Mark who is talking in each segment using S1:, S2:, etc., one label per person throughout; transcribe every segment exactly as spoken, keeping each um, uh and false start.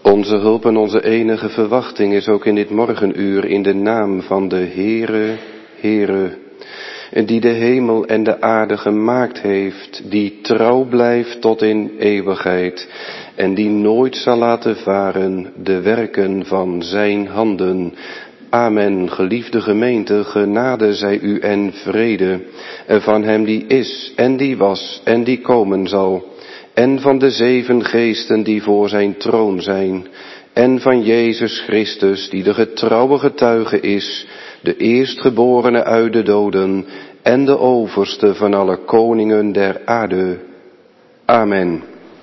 S1: Onze hulp en onze enige verwachting is ook in dit morgenuur in de naam van de Heere, Heere, die de hemel en de aarde gemaakt heeft, die trouw blijft tot in eeuwigheid en die nooit zal laten varen de werken van zijn handen. Amen. Geliefde gemeente, genade zij u en vrede van hem die is en die was en die komen zal, en van de zeven geesten die voor zijn troon zijn, en van Jezus Christus die de getrouwe getuige is, de eerstgeborene uit de doden en de overste van alle koningen der aarde. Amen.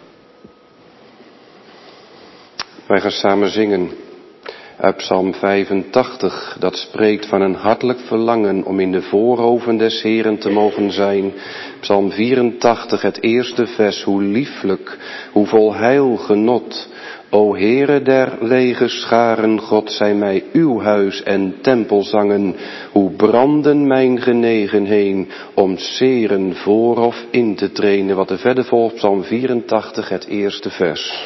S1: Wij gaan samen zingen uit Psalm vijfentachtig, dat spreekt van een hartelijk verlangen om in de voorhoven des Heeren te mogen zijn. Psalm vierentachtig, het eerste vers, hoe lieflijk, hoe vol heil genot. O Heere der legerscharen, God, zij mij uw huis en tempelzangen. Hoe branden mijn genegen heen om seren voor of in te treden. Wat er verder volgt, Psalm vierentachtig, het eerste vers.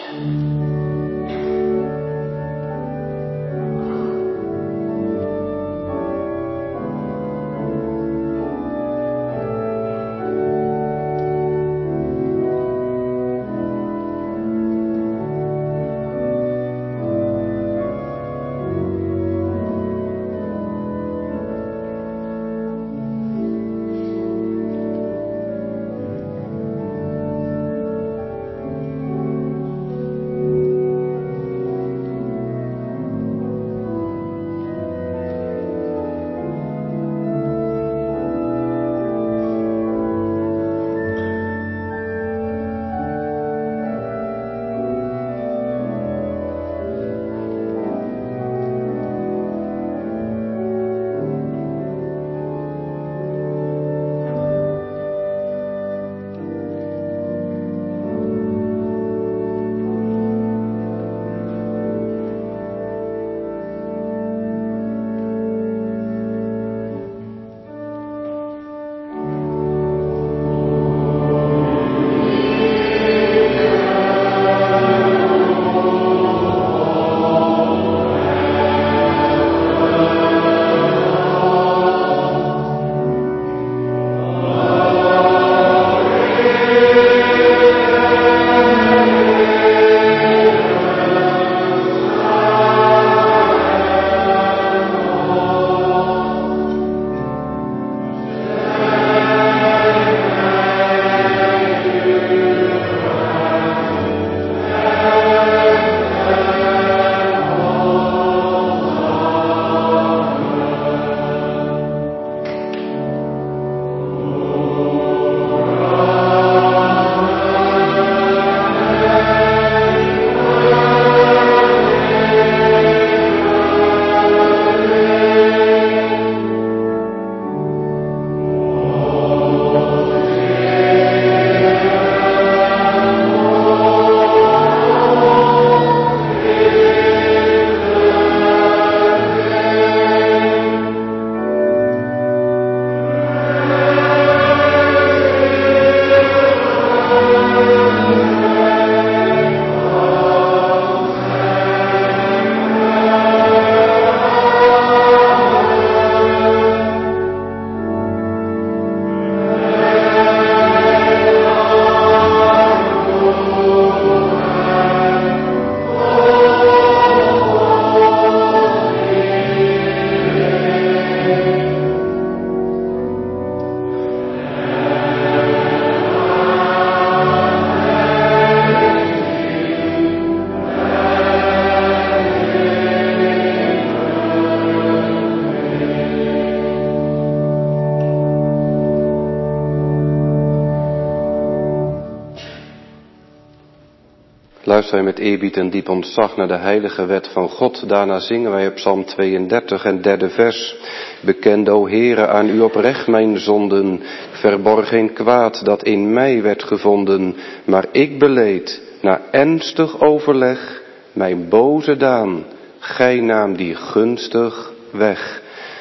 S1: Luisteren wij met eerbied en diep ontzag naar de heilige wet van God. Daarna zingen wij op Psalm tweeëndertig en derde vers. Bekend, o Heere, aan u oprecht mijn zonden. Ik verborg geen kwaad dat in mij werd gevonden. Maar ik beleed, na ernstig overleg, mijn boze daan. Gij naam die gunstig weg.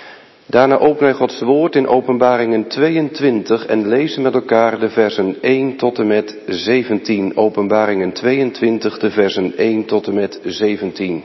S1: Daarna openen wij Gods woord in Openbaringen tweeëntwintig en lezen met elkaar de versen één tot en met zeventien. Openbaringen tweeëntwintig, de versen één tot en met zeventien.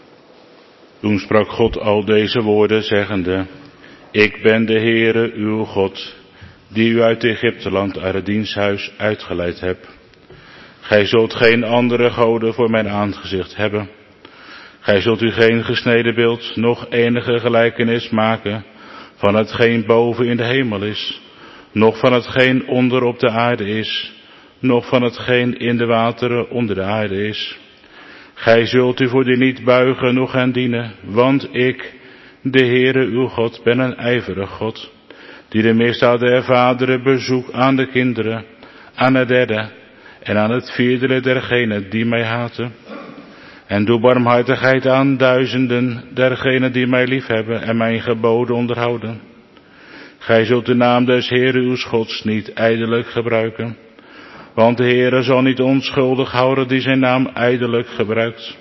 S2: Toen sprak God al deze woorden, zeggende: Ik ben de Heere, uw God, die u uit Egypteland, uit het diensthuis, uitgeleid heb. Gij zult geen andere goden voor mijn aangezicht hebben. Gij zult u geen gesneden beeld, noch enige gelijkenis maken van hetgeen boven in de hemel is, noch van hetgeen onder op de aarde is, noch van hetgeen in de wateren onder de aarde is. Gij zult u voor die niet buigen, noch hen dienen, want ik, de Heere uw God, ben een ijverig God, die de misdaden der vaderen bezoekt aan de kinderen, aan het derde en aan het vierde dergenen die mij haten. En doe barmhartigheid aan duizenden dergenen die mij liefhebben en mijn geboden onderhouden. Gij zult de naam des Heeren uws Gods niet ijdelijk gebruiken, want de Heere zal niet onschuldig houden die zijn naam ijdelijk gebruikt.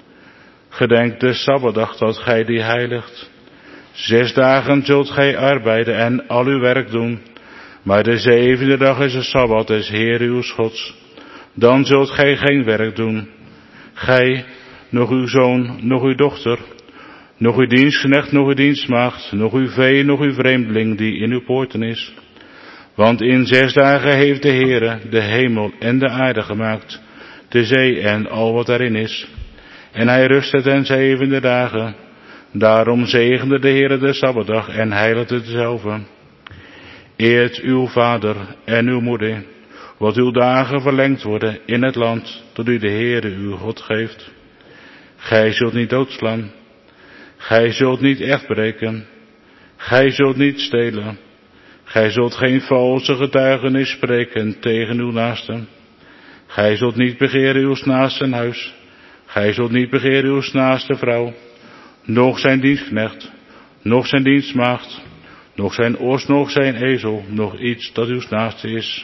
S2: Gedenk de Sabbatdag dat gij die heiligt. Zes dagen zult gij arbeiden en al uw werk doen, maar de zevende dag is de Sabbat des Heeren uws Gods. Dan zult gij geen werk doen. Gij, nog uw zoon, nog uw dochter, nog uw dienstknecht, nog uw dienstmaagd, nog uw vee, nog uw vreemdeling die in uw poorten is. Want in zes dagen heeft de Heere de hemel en de aarde gemaakt, de zee en al wat daarin is. En hij rustte ten zevende dagen. Daarom zegende de Heere de Sabbatdag en heiligde dezelve. Eert uw vader en uw moeder, wat uw dagen verlengd worden in het land dat u de Heere uw God geeft. Gij zult niet doodslaan. Gij zult niet echt breken. Gij zult niet stelen. Gij zult geen valse getuigenis spreken tegen uw naaste. Gij zult niet begeren uw naaste huis. Gij zult niet begeren uw naaste vrouw, noch zijn dienstknecht, noch zijn dienstmaagd, noch zijn os, noch zijn ezel, noch iets dat uw naaste is.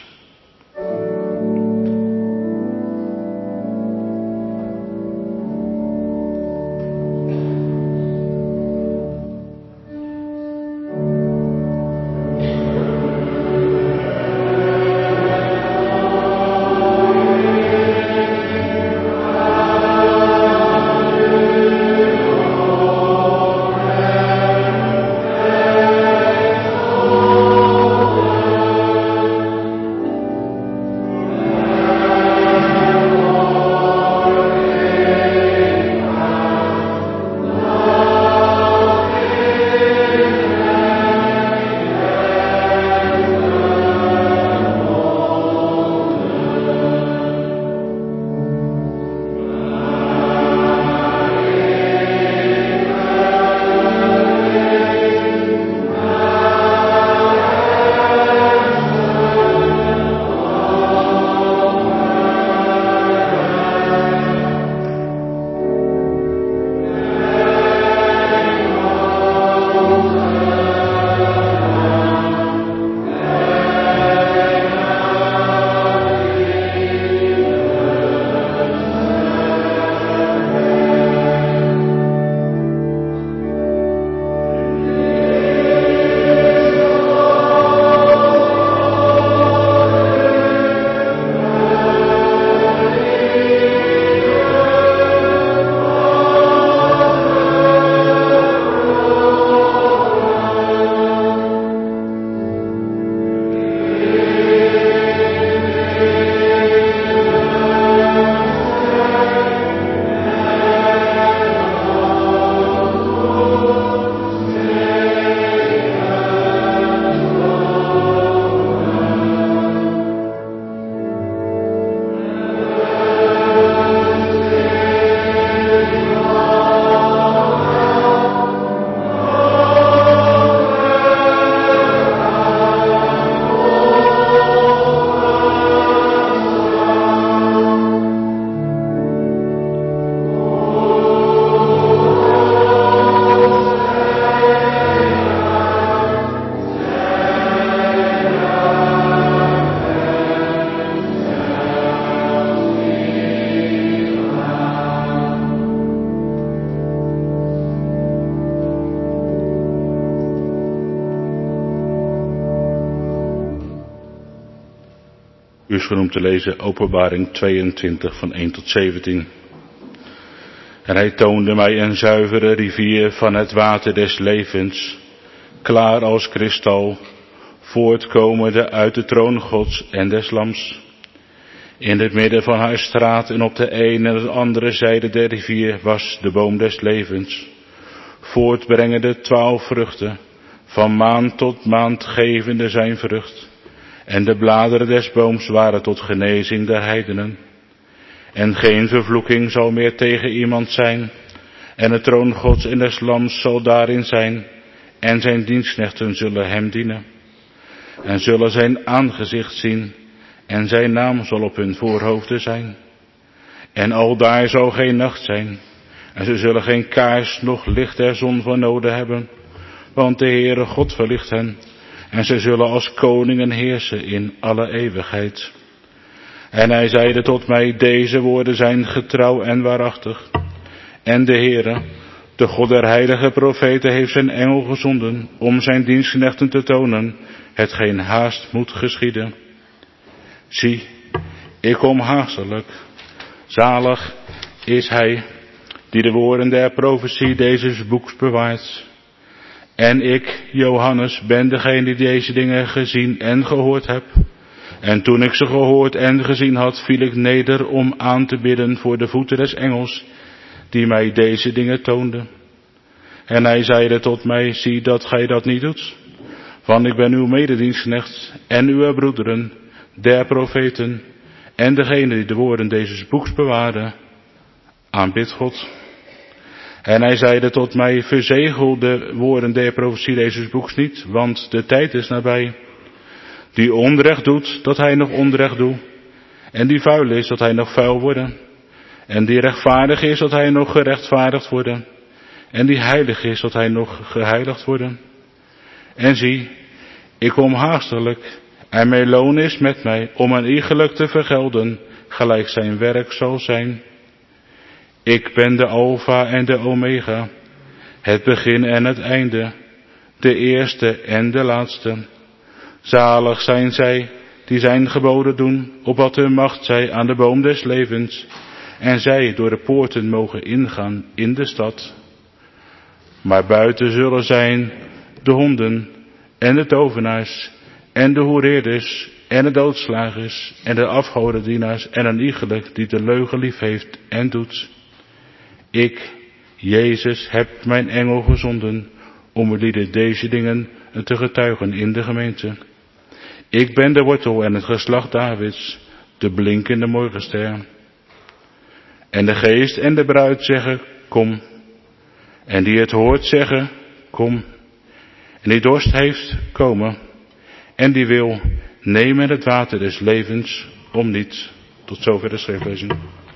S2: is genoemd te lezen Openbaring tweeëntwintig van één tot zeventien. En hij toonde mij een zuivere rivier van het water des levens, klaar als kristal, voortkomende uit de troon Gods en des Lams. In het midden van haar straat en op de ene en de andere zijde der rivier was de boom des levens, voortbrengende twaalf vruchten, van maand tot maand gevende zijn vrucht. En de bladeren des booms waren tot genezing der heidenen. En geen vervloeking zal meer tegen iemand zijn. En de troon Gods en des Lams zal daarin zijn. En zijn dienstknechten zullen hem dienen. En zullen zijn aangezicht zien. En zijn naam zal op hun voorhoofden zijn. En aldaar zal geen nacht zijn. En ze zullen geen kaars noch licht der zon van noden hebben. Want de Heere God verlicht hen. En ze zullen als koningen heersen in alle eeuwigheid. En hij zeide tot mij, deze woorden zijn getrouw en waarachtig. En de Heere, de God der heilige profeten, heeft zijn engel gezonden om zijn dienstknechten te tonen, hetgeen haast moet geschieden. Zie, ik kom haastelijk. Zalig is hij die de woorden der profetie deze boeks bewaart. En ik, Johannes, ben degene die deze dingen gezien en gehoord heb. En toen ik ze gehoord en gezien had, viel ik neder om aan te bidden voor de voeten des engels, die mij deze dingen toonde. En hij zeide tot mij, zie dat gij dat niet doet. Want ik ben uw mededienstknecht en uw broederen, der profeten, en degene die de woorden deze boeks bewaren, aanbidt God. En hij zeide tot mij, verzegel de woorden der profetie deze boeks niet, want de tijd is nabij. Die onrecht doet, dat hij nog onrecht doet. En die vuil is, dat hij nog vuil worden. En die rechtvaardig is, dat hij nog gerechtvaardigd worden. En die heilig is, dat hij nog geheiligd worden. En zie, ik kom haastelijk, en mijn loon is met mij, om een iegelijk te vergelden, gelijk zijn werk zal zijn. Ik ben de Alpha en de Omega, het begin en het einde, de eerste en de laatste. Zalig zijn zij die zijn geboden doen, opdat hun macht zij aan de boom des levens, en zij door de poorten mogen ingaan in de stad. Maar buiten zullen zijn de honden en de tovenaars en de hoereerders en de doodslagers en de afgodendienaars en een iegelijk die de leugen lief heeft en doet. Ik, Jezus, heb mijn engel gezonden om jullie deze dingen te getuigen in de gemeente. Ik ben de wortel en het geslacht Davids, de blinkende morgenster. En de geest en de bruid zeggen, kom. En die het hoort zeggen, kom. En die dorst heeft, komen. En die wil, nemen het water des levens om niet. Tot zover de schriftlezing.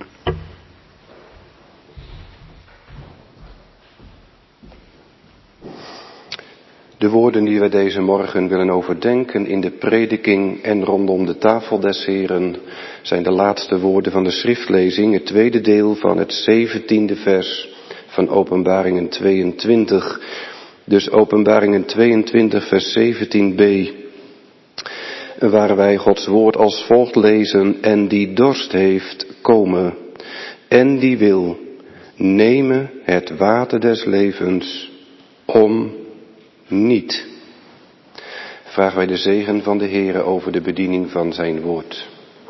S1: De woorden die wij deze morgen willen overdenken in de prediking en rondom de tafel des Heren zijn de laatste woorden van de schriftlezing, het tweede deel van het zeventiende vers van Openbaringen tweeëntwintig. Dus Openbaringen tweeëntwintig vers zeventien b, waar wij Gods woord als volgt lezen: en die dorst heeft, komen, en die wil, nemen het water des levens om niet. Vragen wij de zegen van de Heere over de bediening van zijn woord.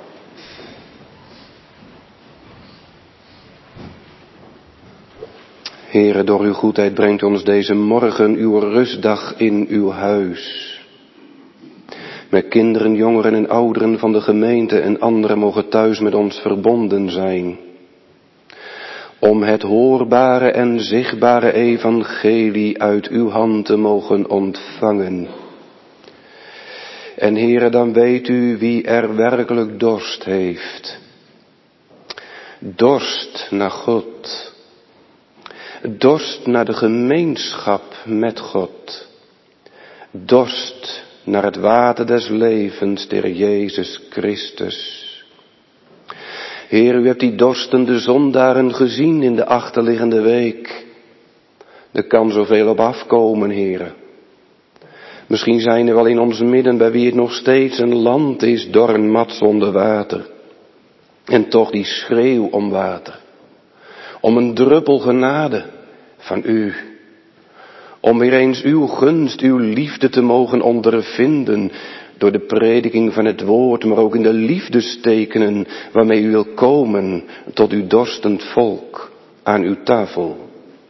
S1: Heere, door uw goedheid brengt ons deze morgen uw rustdag in uw huis. Met kinderen, jongeren en ouderen van de gemeente en anderen mogen thuis met ons verbonden zijn. Om het hoorbare en zichtbare evangelie uit uw hand te mogen ontvangen. En Heere, dan weet u wie er werkelijk dorst heeft. Dorst naar God. Dorst naar de gemeenschap met God. Dorst naar het water des levens der Jezus Christus. Heer, u hebt die dorstende zondaren gezien in de achterliggende week. Er kan zoveel op afkomen, Heere. Misschien zijn er wel in ons midden bij wie het nog steeds een land is, doornmat zonder water. En toch die schreeuw om water. Om een druppel genade van u. Om weer eens uw gunst, uw liefde te mogen ondervinden. Door de prediking van het woord, maar ook in de liefdestekenen waarmee u wil komen tot uw dorstend volk aan uw tafel.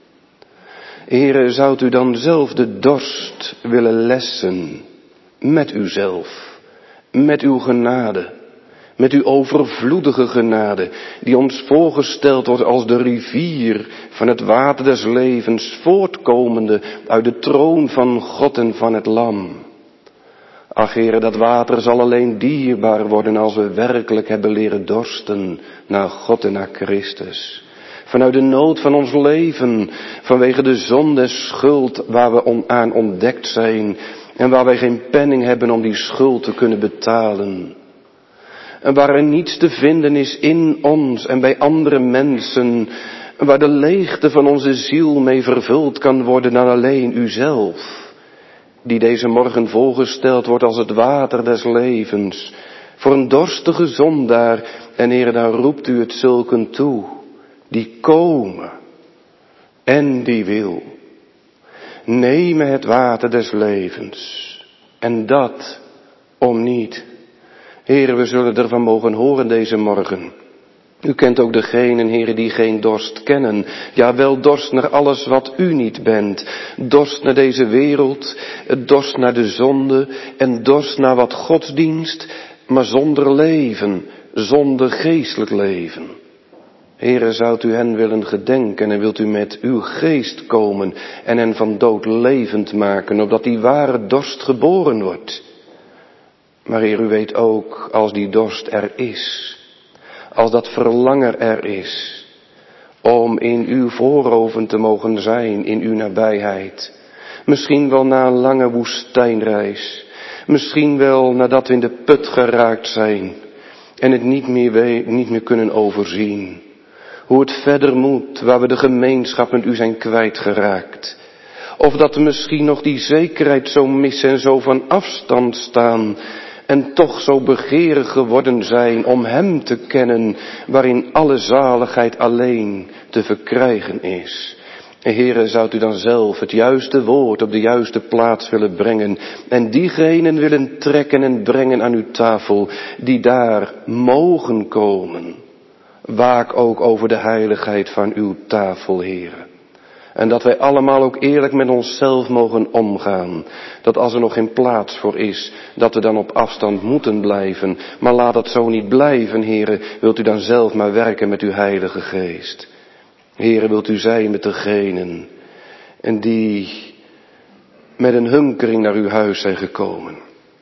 S1: Heere, zoudt u dan zelf de dorst willen lessen met uzelf, met uw genade, met uw overvloedige genade, die ons voorgesteld wordt als de rivier van het water des levens, voortkomende uit de troon van God en van het Lam. Ach, Heere, dat water zal alleen dierbaar worden als we werkelijk hebben leren dorsten naar God en naar Christus. Vanuit de nood van ons leven, vanwege de zonde en schuld waar we aan ontdekt zijn en waar wij geen penning hebben om die schuld te kunnen betalen. En waar er niets te vinden is in ons en bij andere mensen, waar de leegte van onze ziel mee vervuld kan worden dan alleen uzelf, die deze morgen voorgesteld wordt als het water des levens, voor een dorstige zondaar. En Heere, daar roept u het zulken toe, die komen en die wil. Neem het water des levens, en dat om niet. Heere, we zullen ervan mogen horen deze morgen. U kent ook degenen, Heere, die geen dorst kennen. Ja, wel dorst naar alles wat u niet bent. Dorst naar deze wereld, dorst naar de zonde en dorst naar wat godsdienst, maar zonder leven, zonder geestelijk leven. Heere, zoudt u hen willen gedenken en wilt u met uw geest komen en hen van dood levend maken, opdat die ware dorst geboren wordt. Maar Heer, u weet ook, als die dorst er is, als dat verlangen er is, om in uw voorhoven te mogen zijn, in uw nabijheid. Misschien wel na een lange woestijnreis, misschien wel nadat we in de put geraakt zijn en het niet meer, we- niet meer kunnen overzien. Hoe het verder moet, waar we de gemeenschap met u zijn kwijtgeraakt. Of dat we misschien nog die zekerheid zo missen en zo van afstand staan en toch zo begeerig geworden zijn om hem te kennen, waarin alle zaligheid alleen te verkrijgen is. Heere, zoudt u dan zelf het juiste woord op de juiste plaats willen brengen en diegenen willen trekken en brengen aan uw tafel die daar mogen komen. Waak ook over de heiligheid van uw tafel, Heere. En dat wij allemaal ook eerlijk met onszelf mogen omgaan. Dat als er nog geen plaats voor is, dat we dan op afstand moeten blijven. Maar laat het zo niet blijven, Heere. Wilt u dan zelf maar werken met uw Heilige Geest. Heere, wilt u zijn met degenen en die met een hunkering naar uw huis zijn gekomen.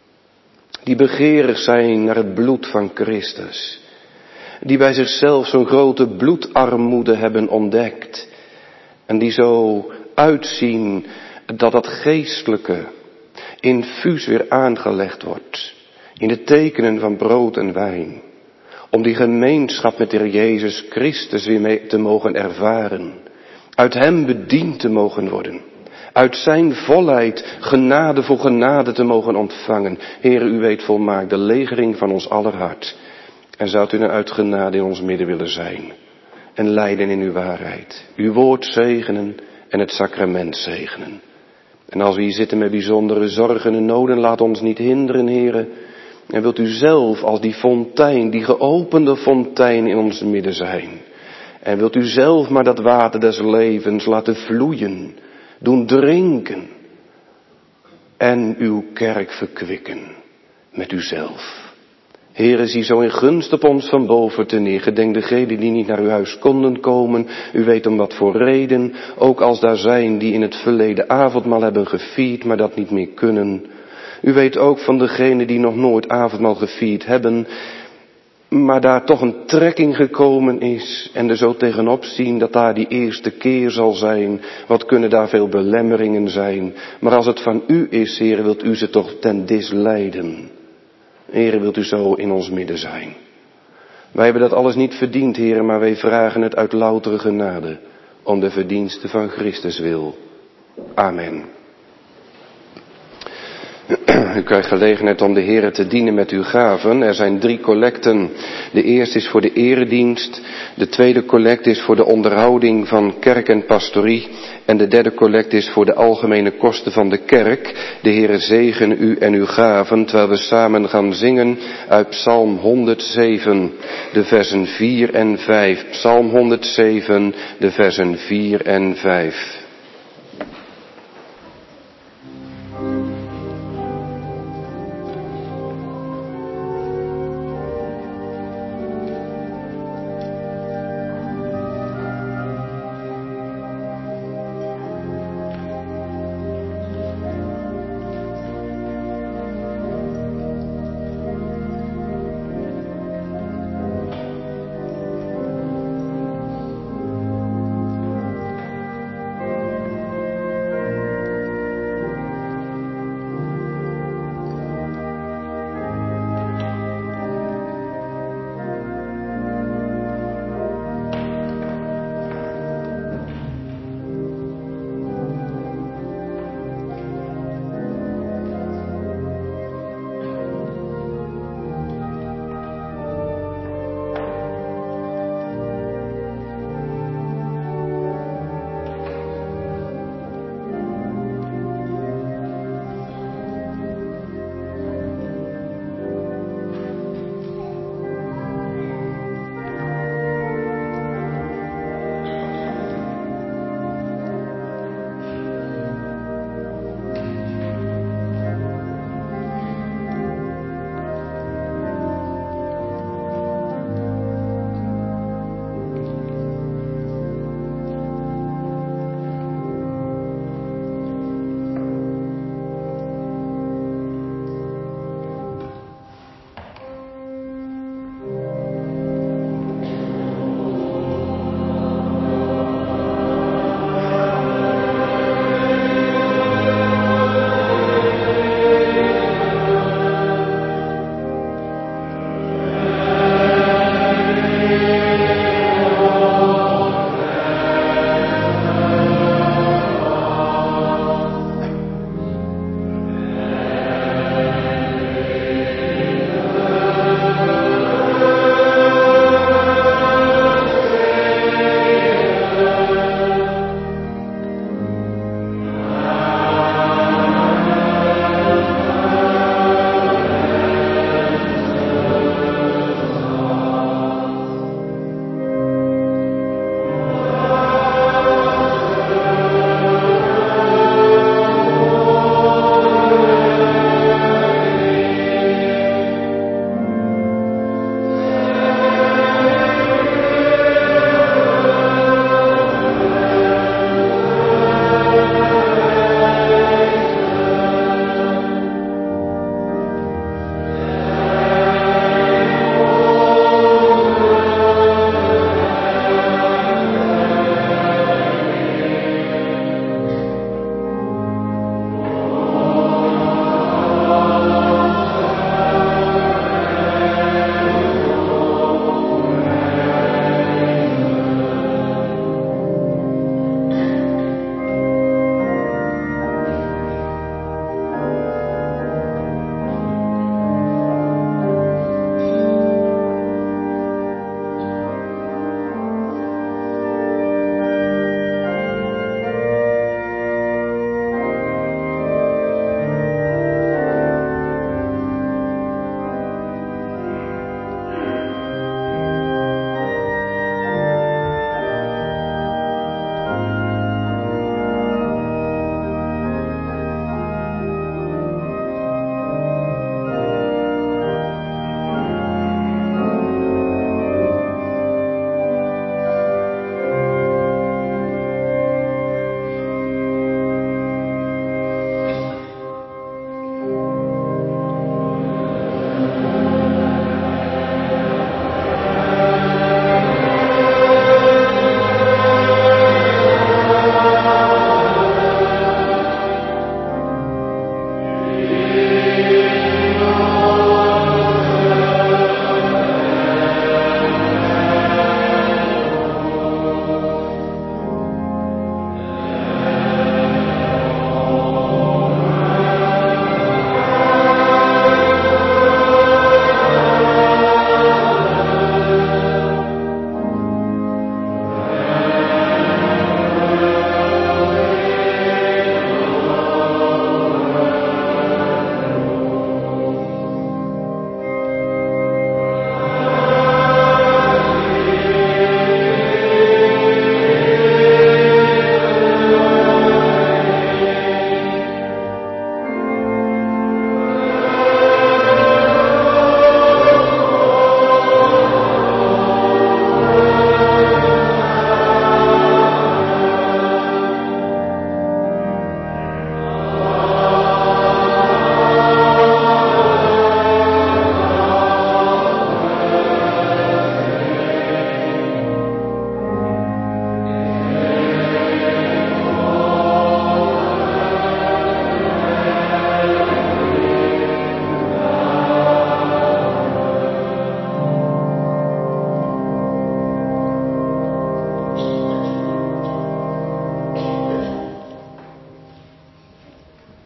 S1: Die begeerig zijn naar het bloed van Christus. Die bij zichzelf zo'n grote bloedarmoede hebben ontdekt. En die zo uitzien dat dat geestelijke infuus weer aangelegd wordt. In de tekenen van brood en wijn. Om die gemeenschap met de Heer Jezus Christus weer mee te mogen ervaren. Uit hem bediend te mogen worden. Uit zijn volheid genade voor genade te mogen ontvangen. Heere, u weet volmaakt de legering van ons aller hart. En zoudt u dan uit genade in ons midden willen zijn. En leiden in uw waarheid. Uw woord zegenen en het sacrament zegenen. En als we hier zitten met bijzondere zorgen en noden, laat ons niet hinderen, Heere. En wilt u zelf als die fontein, die geopende fontein in ons midden zijn. En wilt u zelf maar dat water des levens laten vloeien, doen drinken. En uw kerk verkwikken met uzelf. Heere, zie zo in gunst op ons van boven te neer. Gedenk degenen die niet naar uw huis konden komen. U weet om wat voor reden. Ook als daar zijn die in het verleden avondmaal hebben gevierd, maar dat niet meer kunnen. U weet ook van degenen die nog nooit avondmaal gevierd hebben, maar daar toch een trekking gekomen is. En er zo tegenop zien dat daar die eerste keer zal zijn. Wat kunnen daar veel belemmeringen zijn. Maar als het van u is, Heere, wilt u ze toch ten dis leiden. Heere, wilt u zo in ons midden zijn. Wij hebben dat alles niet verdiend, Heere, maar wij vragen het uit loutere genade. Om de verdiensten van Christus wil. Amen. u krijgt gelegenheid om de Heere te dienen met uw gaven. Er zijn drie collecten. De eerste is voor de eredienst. De tweede collect is voor de onderhouding van kerk en pastorie. En de derde collect is voor de algemene kosten van de kerk. De Heere zegen u en uw gaven, terwijl we samen gaan zingen uit Psalm honderdzeven, de versen vier en vijf. Psalm honderdzeven, de versen vier en vijf.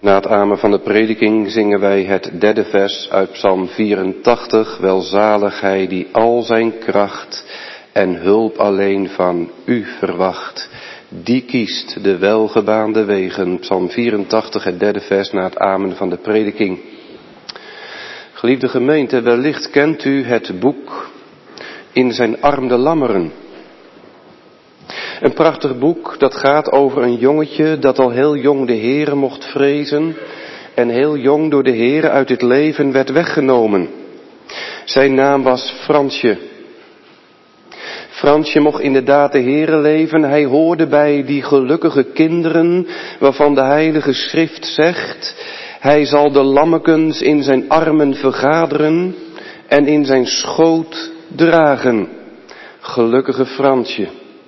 S1: Na het amen van de prediking zingen wij het derde vers uit Psalm vierentachtig. Welzalig hij die al zijn kracht en hulp alleen van u verwacht. Die kiest de welgebaande wegen. Psalm vierentachtig, het derde vers na het amen van de prediking. Geliefde gemeente, wellicht kent u het boek In zijn arm de lammeren. Een prachtig boek dat gaat over een jongetje dat al heel jong de Heere mocht vrezen en heel jong door de Heere uit dit leven werd weggenomen. Zijn naam was Fransje. Fransje mocht inderdaad de Heere leven. Hij hoorde bij die gelukkige kinderen waarvan de Heilige Schrift zegt: hij zal de lammekens in zijn armen vergaderen en in zijn schoot dragen. Gelukkige Fransje.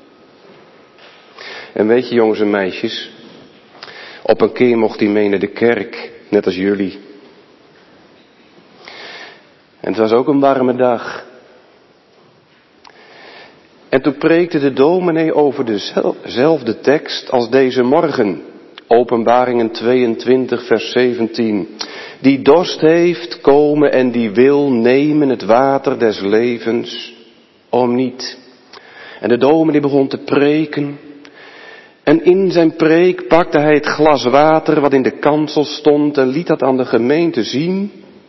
S1: En weet je, jongens en meisjes, op een keer mocht hij mee naar de kerk, net als jullie. En het was ook een warme dag. En toen preekte de dominee over dezelfde tekst als deze morgen. Openbaringen tweeëntwintig vers zeventien. Die dorst heeft, komen en die wil nemen het water des levens om niet. En de dominee begon te preken. En in zijn preek pakte hij het glas water wat in de kansel stond en liet dat aan de gemeente zien.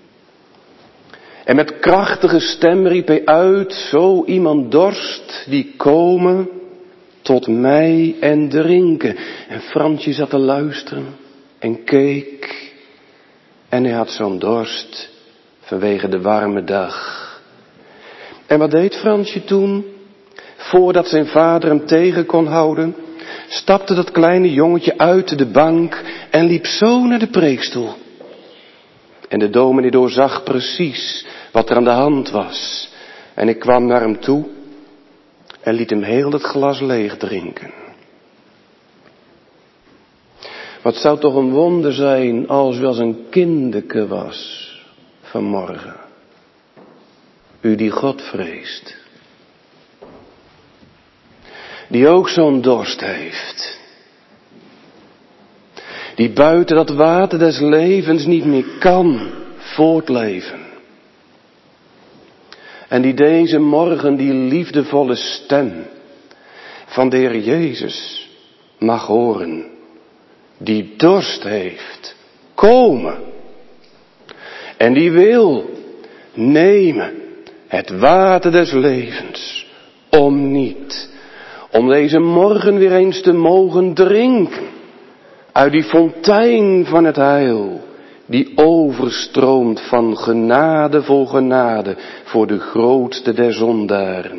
S1: En met krachtige stem riep hij uit: zo iemand dorst, die komen tot mij en drinken. En Fransje zat te luisteren en keek. En hij had zo'n dorst vanwege de warme dag. En wat deed Fransje toen? Voordat zijn vader hem tegen kon houden, stapte dat kleine jongetje uit de bank en liep zo naar de preekstoel. En de dominee doorzag precies wat er aan de hand was. En ik kwam naar hem toe en liet hem heel het glas leeg drinken. Wat zou toch een wonder zijn als u als een kindeke was vanmorgen. U die God vreest. Die ook zo'n dorst heeft. Die buiten dat water des levens niet meer kan voortleven. En die deze morgen die liefdevolle stem van de Heer Jezus mag horen. Die dorst heeft, komen. En die wil nemen het water des levens om niet. Om deze morgen weer eens te mogen drinken uit die fontein van het heil, die overstroomt van genade voor genade voor de grootste der zondaren.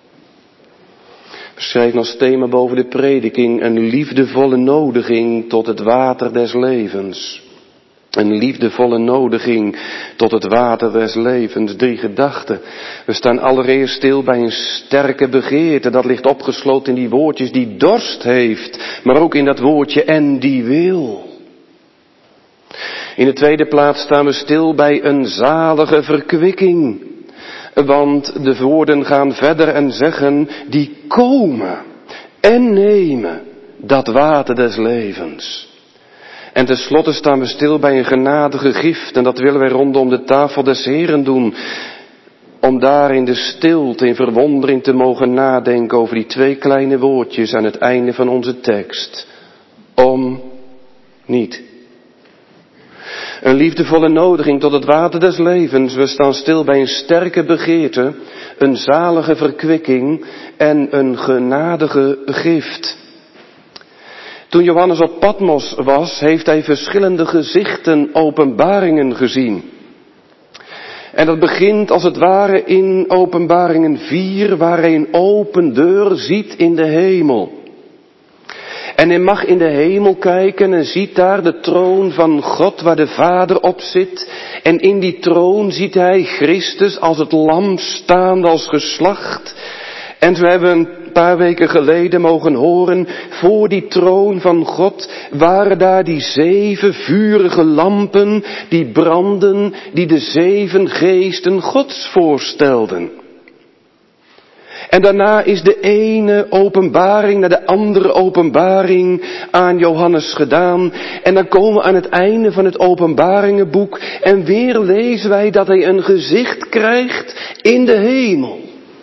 S1: We schrijven als thema boven de prediking een liefdevolle nodiging tot het water des levens. Een liefdevolle nodiging tot het water des levens. Drie gedachten. We staan allereerst stil bij een sterke begeerte. Dat ligt opgesloten in die woordjes die dorst heeft. Maar ook in dat woordje en die wil. In de tweede plaats staan we stil bij een zalige verkwikking. Want de woorden gaan verder en zeggen: die komen en nemen dat water des levens. En tenslotte staan we stil bij een genadige gift. En dat willen wij rondom de tafel des Heren doen. Om daar in de stilte, in verwondering te mogen nadenken over die twee kleine woordjes aan het einde van onze tekst. Om niet. Een liefdevolle nodiging tot het water des levens. We staan stil bij een sterke begeerte, een zalige verkwikking en een genadige gift. Toen Johannes op Patmos was, heeft hij verschillende gezichten, openbaringen gezien. En dat begint als het ware in Openbaringen vier, waar hij een open deur ziet in de hemel. En hij mag in de hemel kijken en ziet daar de troon van God waar de Vader op zit. En in die troon ziet hij Christus als het lam staande als geslacht. En zo hebben we een paar weken geleden mogen horen, voor die troon van God waren daar die zeven vurige lampen die brandden, die de zeven geesten Gods voorstelden. En daarna is de ene openbaring naar de andere openbaring aan Johannes gedaan. En dan komen we aan het einde van het openbaringenboek. En weer lezen wij dat hij een gezicht krijgt in de hemel.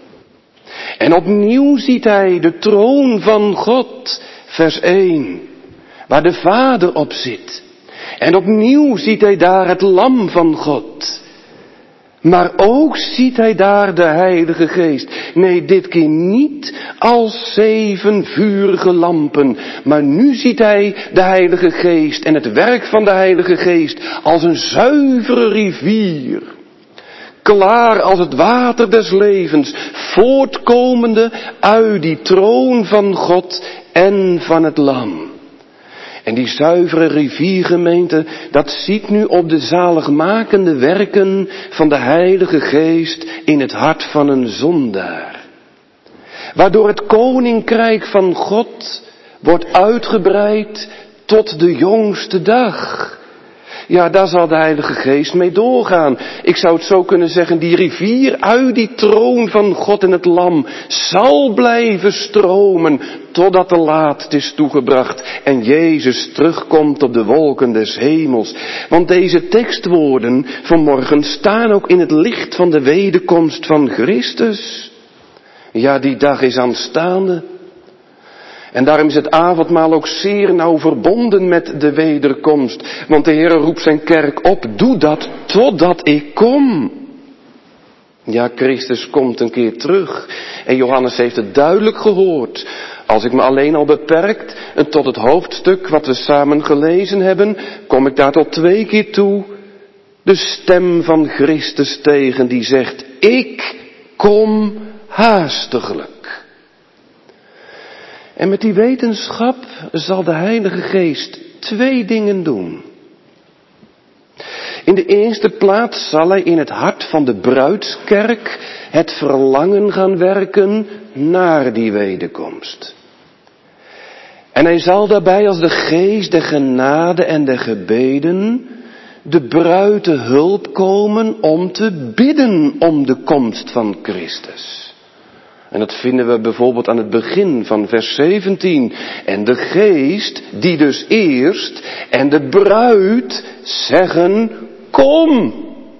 S1: En opnieuw ziet hij de troon van God, vers één, waar de Vader op zit. En opnieuw ziet hij daar het lam van God. Maar ook ziet hij daar de Heilige Geest. Nee, dit keer niet als zeven vurige lampen. Maar nu ziet hij de Heilige Geest en het werk van de Heilige Geest als een zuivere rivier. Klaar als het water des levens, voortkomende uit die troon van God en van het lam. En die zuivere riviergemeente, dat ziet nu op de zaligmakende werken van de Heilige Geest in het hart van een zondaar. Waardoor het koninkrijk van God wordt uitgebreid tot de jongste dag. Ja, daar zal de Heilige Geest mee doorgaan. Ik zou het zo kunnen zeggen, die rivier uit die troon van God en het Lam zal blijven stromen totdat de laat is toegebracht en Jezus terugkomt op de wolken des hemels. Want deze tekstwoorden vanmorgen staan ook in het licht van de wederkomst van Christus. Ja, die dag is aanstaande. En daarom is het avondmaal ook zeer nauw verbonden met de wederkomst. Want de Heer roept zijn kerk op, doe dat totdat ik kom. Ja, Christus komt een keer terug. En Johannes heeft het duidelijk gehoord. Als ik me alleen al beperkt tot het hoofdstuk wat we samen gelezen hebben, kom ik daar tot twee keer toe de stem van Christus tegen die zegt, ik kom haastiglijk. En met die wetenschap zal de Heilige Geest twee dingen doen. In de eerste plaats zal hij in het hart van de bruidskerk het verlangen gaan werken naar die wederkomst. En hij zal daarbij als de geest de genade en de gebeden de bruid te hulp komen om te bidden om de komst van Christus. En dat vinden we bijvoorbeeld aan het begin van vers zeventien. En de geest, die dus eerst, en de bruid zeggen, kom.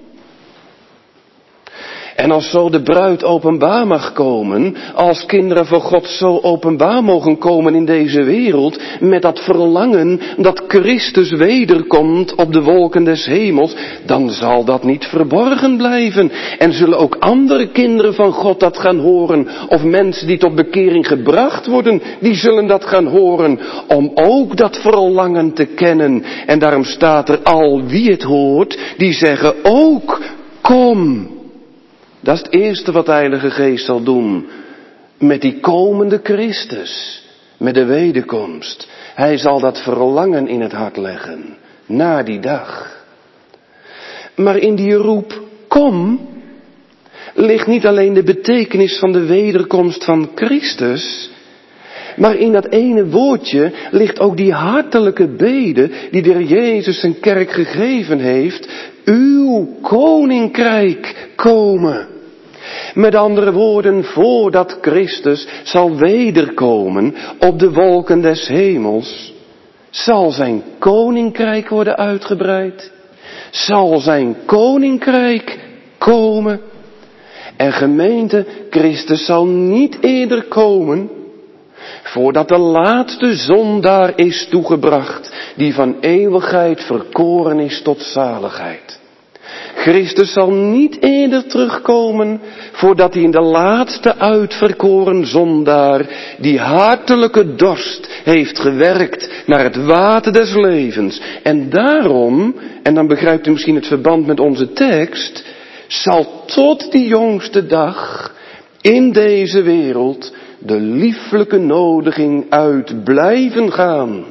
S1: En als zo de bruid openbaar mag komen, als kinderen van God zo openbaar mogen komen in deze wereld, met dat verlangen dat Christus wederkomt op de wolken des hemels, dan zal dat niet verborgen blijven. En zullen ook andere kinderen van God dat gaan horen, of mensen die tot bekering gebracht worden, die zullen dat gaan horen, om ook dat verlangen te kennen. En daarom staat er, al wie het hoort, die zeggen ook, kom. Dat is het eerste wat de Heilige Geest zal doen met die komende Christus, met de wederkomst. Hij zal dat verlangen in het hart leggen, na die dag. Maar in die roep, kom, ligt niet alleen de betekenis van de wederkomst van Christus, maar in dat ene woordje ligt ook die hartelijke bede die de Heer Jezus zijn kerk gegeven heeft, uw koninkrijk komen. Met andere woorden, voordat Christus zal wederkomen op de wolken des hemels, zal zijn koninkrijk worden uitgebreid, zal zijn koninkrijk komen. En gemeente, Christus zal niet eerder komen voordat de laatste zondaar is toegebracht, die van eeuwigheid verkoren is tot zaligheid. Christus zal niet eerder terugkomen voordat hij in de laatste uitverkoren zondaar die hartelijke dorst heeft gewerkt naar het water des levens. En daarom, en dan begrijpt u misschien het verband met onze tekst, zal tot die jongste dag in deze wereld de lieflijke nodiging uit blijven gaan.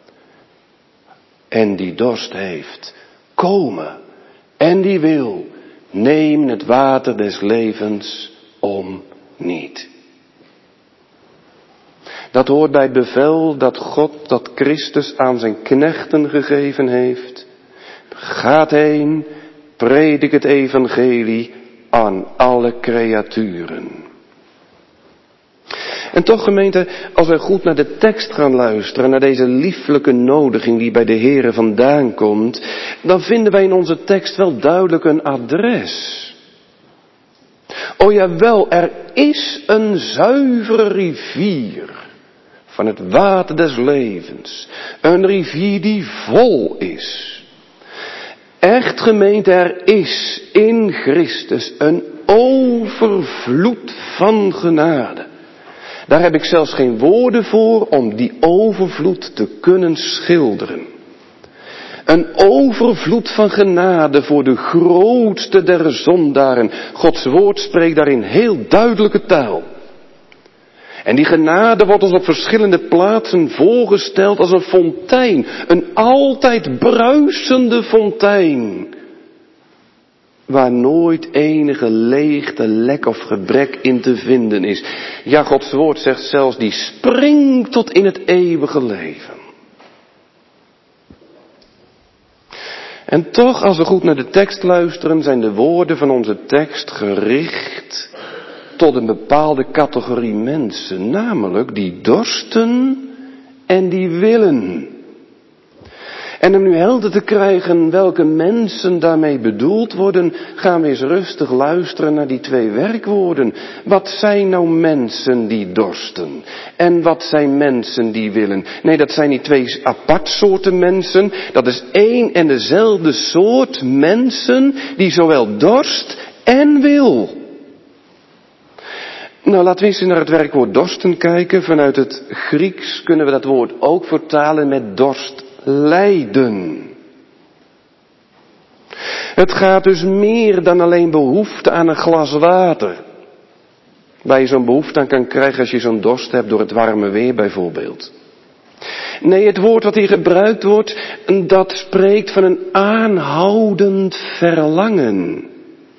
S1: En die dorst heeft, komen. En die wil, neem het water des levens om niet. Dat hoort bij het bevel dat God, dat Christus aan zijn knechten gegeven heeft. Gaat heen, predik het evangelie aan alle creaturen. En toch gemeente, als wij goed naar de tekst gaan luisteren, naar deze lieflijke nodiging die bij de Heere vandaan komt, dan vinden wij in onze tekst wel duidelijk een adres. O jawel, er is een zuivere rivier van het water des levens. Een rivier die vol is. Echt gemeente, er is in Christus een overvloed van genade. Daar heb ik zelfs geen woorden voor om die overvloed te kunnen schilderen. Een overvloed van genade voor de grootste der zondaren. Gods woord spreekt daarin heel duidelijke taal. En die genade wordt ons op verschillende plaatsen voorgesteld als een fontein. Een altijd bruisende fontein. Waar nooit enige leegte, lek of gebrek in te vinden is. Ja, Gods woord zegt zelfs, die springt tot in het eeuwige leven. En toch, als we goed naar de tekst luisteren, zijn de woorden van onze tekst gericht tot een bepaalde categorie mensen. Namelijk die dorsten en die willen. En om nu helder te krijgen welke mensen daarmee bedoeld worden, gaan we eens rustig luisteren naar die twee werkwoorden. Wat zijn nou mensen die dorsten? En wat zijn mensen die willen? Nee, dat zijn niet twee apart soorten mensen. Dat is één en dezelfde soort mensen die zowel dorst en wil. Nou, laten we eens naar het werkwoord dorsten kijken. Vanuit het Grieks kunnen we dat woord ook vertalen met dorst. Lijden. Het gaat dus meer dan alleen behoefte aan een glas water. Waar je zo'n behoefte aan kan krijgen als je zo'n dorst hebt door het warme weer bijvoorbeeld. Nee, het woord wat hier gebruikt wordt, dat spreekt van een aanhoudend verlangen.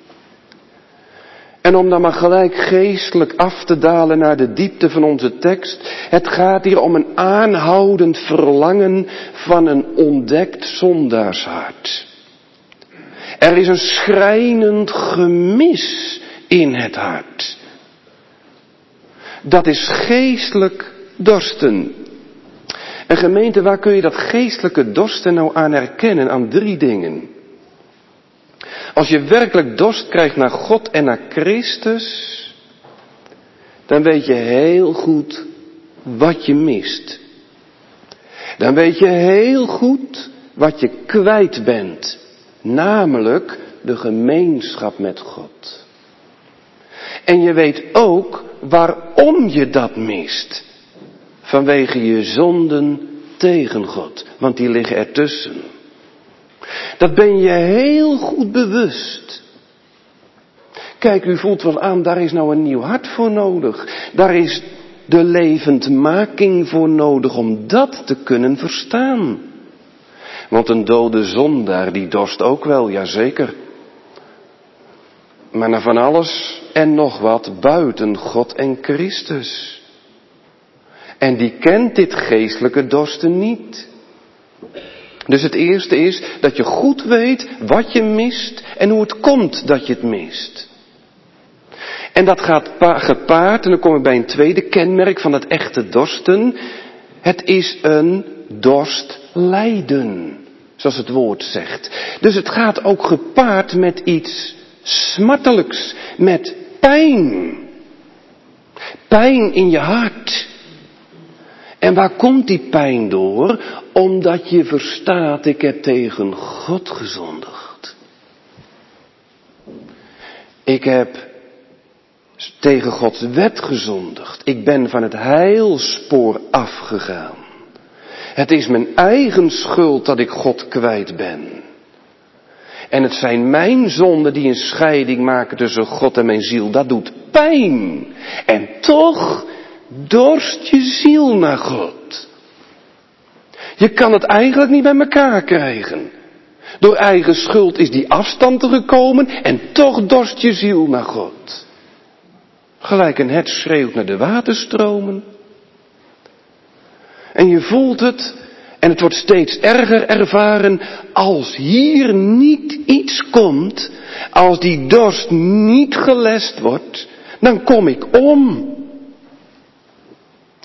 S1: En om dan maar gelijk geestelijk af te dalen naar de diepte van onze tekst. Het gaat hier om een aanhoudend verlangen van een ontdekt zondaarshart. Er is een schrijnend gemis in het hart. Dat is geestelijk dorsten. En gemeente, waar kun je dat geestelijke dorsten nou aan herkennen? Aan drie dingen. Als je werkelijk dorst krijgt naar God en naar Christus, dan weet je heel goed wat je mist. Dan weet je heel goed wat je kwijt bent, namelijk de gemeenschap met God. En je weet ook waarom je dat mist, vanwege je zonden tegen God, want die liggen ertussen. Dat ben je heel goed bewust. Kijk, u voelt wel aan, daar is nou een nieuw hart voor nodig. Daar is de levendmaking voor nodig om dat te kunnen verstaan. Want een dode zondaar, die dorst ook wel, jazeker. Maar naar van alles en nog wat buiten God en Christus. En die kent dit geestelijke dorsten niet. Dus het eerste is dat je goed weet wat je mist en hoe het komt dat je het mist. En dat gaat gepaard, en dan kom ik bij een tweede kenmerk van het echte dorsten. Het is een dorstlijden, zoals het woord zegt. Dus het gaat ook gepaard met iets smartelijks, met pijn. Pijn in je hart. En waar komt die pijn door? Omdat je verstaat, ik heb tegen God gezondigd. Ik heb tegen Gods wet gezondigd. Ik ben van het heilspoor afgegaan. Het is mijn eigen schuld dat ik God kwijt ben. En het zijn mijn zonden die een scheiding maken tussen God en mijn ziel. Dat doet pijn. En toch dorst je ziel naar God. Je kan het eigenlijk niet bij elkaar krijgen. Door eigen schuld is die afstand er gekomen en toch dorst je ziel naar God. Gelijk een hert schreeuwt naar de waterstromen. En je voelt het en het wordt steeds erger ervaren als hier niet iets komt, als die dorst niet gelest wordt, dan kom ik om.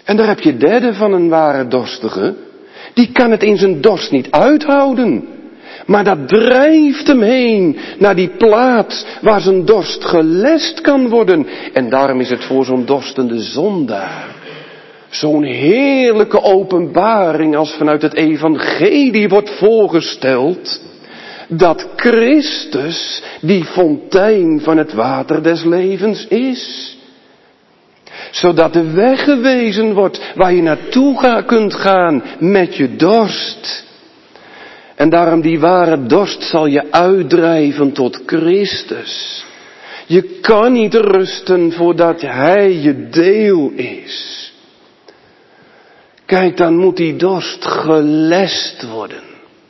S1: En daar heb je derde van een ware dorstige. Die kan het in zijn dorst niet uithouden. Maar dat drijft hem heen naar die plaats waar zijn dorst gelest kan worden. En daarom is het voor zo'n dorstende zondaar zo'n heerlijke openbaring als vanuit het evangelie wordt voorgesteld, dat Christus die fontein van het water des levens is. Zodat de weg gewezen wordt waar je naartoe ga, kunt gaan met je dorst. En daarom die ware dorst zal je uitdrijven tot Christus. Je kan niet rusten voordat Hij je deel is. Kijk, dan moet die dorst gelest worden.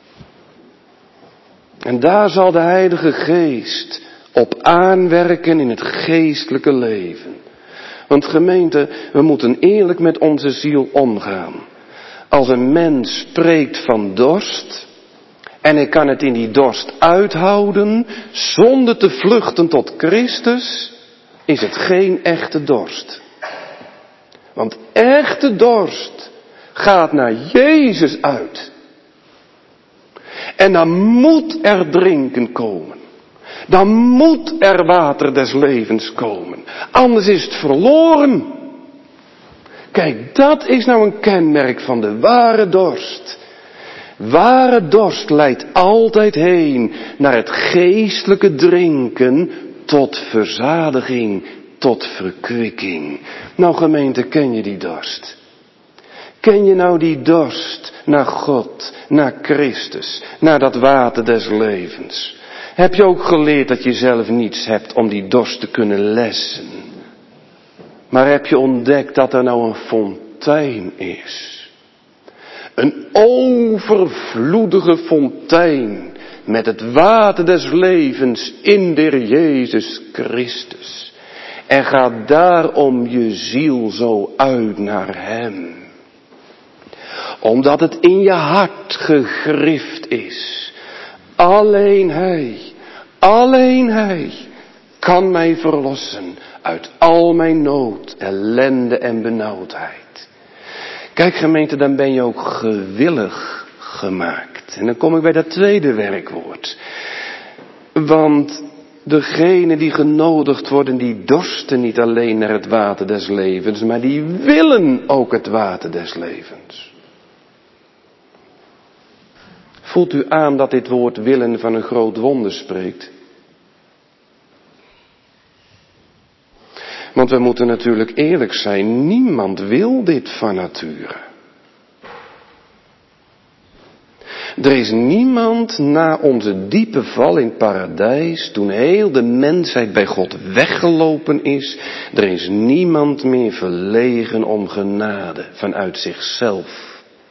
S1: En daar zal de Heilige Geest op aanwerken in het geestelijke leven. Want gemeente, we moeten eerlijk met onze ziel omgaan. Als een mens spreekt van dorst en hij kan het in die dorst uithouden zonder te vluchten tot Christus, is het geen echte dorst. Want echte dorst gaat naar Jezus uit. En dan moet er drinken komen. Dan moet er water des levens komen. Anders is het verloren. Kijk, dat is nou een kenmerk van de ware dorst. Ware dorst leidt altijd heen naar het geestelijke drinken tot verzadiging, tot verkwikking. Nou gemeente, ken je die dorst? Ken je nou die dorst naar God, naar Christus, naar dat water des levens? Heb je ook geleerd dat je zelf niets hebt om die dorst te kunnen lessen? Maar heb je ontdekt dat er nou een fontein is? Een overvloedige fontein met het water des levens in der Jezus Christus. En ga daarom je ziel zo uit naar Hem. Omdat het in je hart gegrift is. Alleen Hij, alleen Hij kan mij verlossen uit al mijn nood, ellende en benauwdheid. Kijk gemeente, dan ben je ook gewillig gemaakt. En dan kom ik bij dat tweede werkwoord. Want degenen die genodigd worden, die dorsten niet alleen naar het water des levens, maar die willen ook het water des levens. Voelt u aan dat dit woord willen van een groot wonder spreekt? Want we moeten natuurlijk eerlijk zijn, niemand wil dit van nature. Er is niemand na onze diepe val in het paradijs, toen heel de mensheid bij God weggelopen is, er is niemand meer verlegen om genade vanuit zichzelf.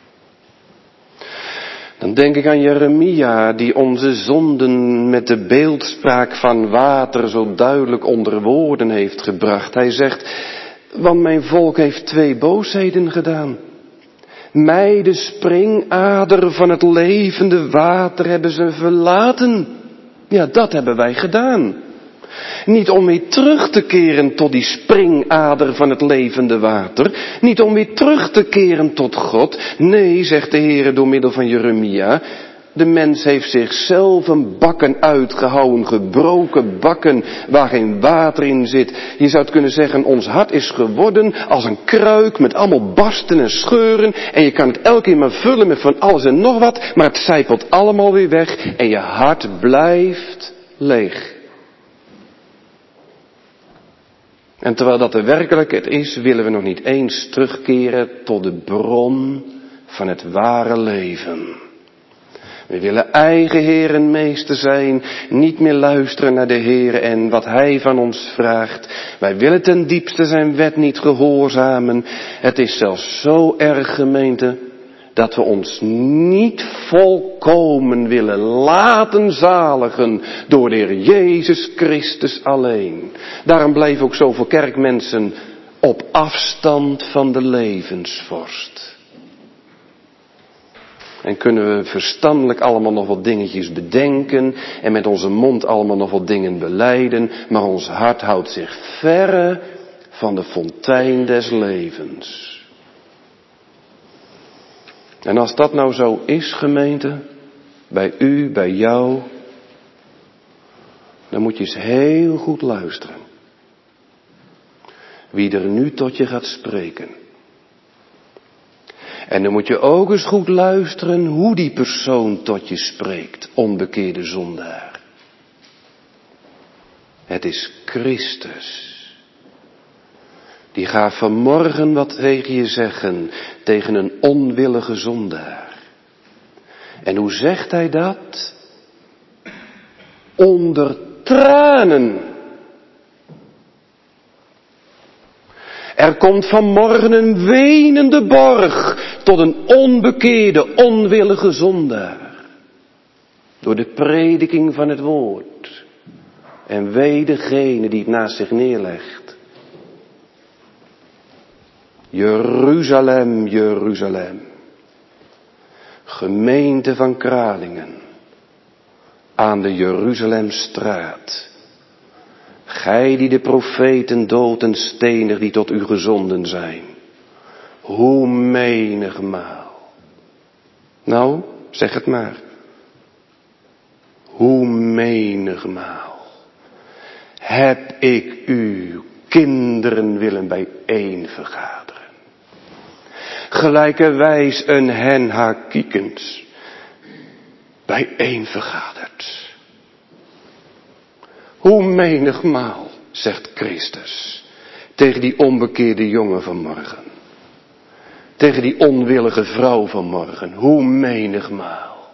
S1: Dan denk ik aan Jeremia, die onze zonden met de beeldspraak van water zo duidelijk onder woorden heeft gebracht. Hij zegt, want mijn volk heeft twee boosheden gedaan. Mij, de springader van het levende water, hebben ze verlaten. Ja, dat hebben wij gedaan. Niet om weer terug te keren tot die springader van het levende water. Niet om weer terug te keren tot God. Nee, zegt de Heer door middel van Jeremia. De mens heeft zichzelf een bakken uitgehouwen, gebroken bakken waar geen water in zit. Je zou het kunnen zeggen, ons hart is geworden als een kruik met allemaal barsten en scheuren. En je kan het elke keer maar vullen met van alles en nog wat, maar het sijpelt allemaal weer weg en je hart blijft leeg. En terwijl dat de werkelijkheid is, willen we nog niet eens terugkeren tot de bron van het ware leven. We willen eigen Heer en meester zijn, niet meer luisteren naar de Heer en wat Hij van ons vraagt. Wij willen ten diepste zijn wet niet gehoorzamen. Het is zelfs zo erg, gemeente, dat we ons niet volkomen willen laten zaligen door de Heer Jezus Christus alleen. Daarom blijven ook zoveel kerkmensen op afstand van de levensvorst. En kunnen we verstandelijk allemaal nog wat dingetjes bedenken en met onze mond allemaal nog wat dingen belijden, maar ons hart houdt zich verre van de fontein des levens. En als dat nou zo is, gemeente, bij u, bij jou, dan moet je eens heel goed luisteren. Wie er nu tot je gaat spreken. En dan moet je ook eens goed luisteren hoe die persoon tot je spreekt, onbekeerde zondaar. Het is Christus. Die gaat vanmorgen wat tegen je zeggen, tegen een onwillige zondaar. En hoe zegt hij dat? Onder tranen. Er komt vanmorgen een wenende borg tot een onbekeerde, onwillige zondaar. Door de prediking van het woord. En wee degene die het naast zich neerlegt. Jeruzalem, Jeruzalem. Gemeente van Kralingen. Aan de Jeruzalemstraat. Gij die de profeten doodt en stenig die tot u gezonden zijn. Hoe menigmaal. Nou, zeg het maar. Hoe menigmaal. Heb ik uw kinderen willen bijeen vergaderen. Gelijkerwijs een hen haar kiekens bijeen vergaderd. Hoe menigmaal, zegt Christus, tegen die onbekeerde jongen van morgen. Tegen die onwillige vrouw van morgen. Hoe menigmaal.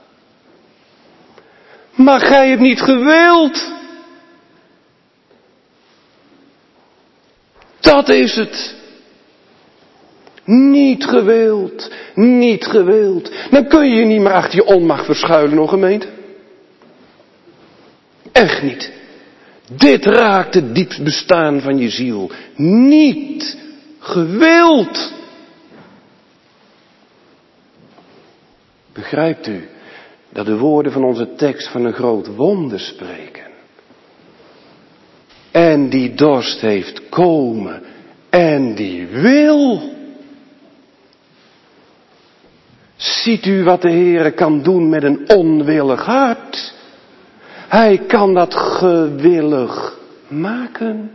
S1: Maar gij hebt niet gewild. Dat is het. Niet gewild, niet gewild. Dan kun je je niet meer achter je onmacht verschuilen, nog gemeente. Echt niet. Dit raakt het diepst bestaan van je ziel. Niet gewild. Begrijpt u dat de woorden van onze tekst van een groot wonder spreken? En die dorst heeft komen en die wil. Ziet u wat de Heere kan doen met een onwillig hart? Hij kan dat gewillig maken.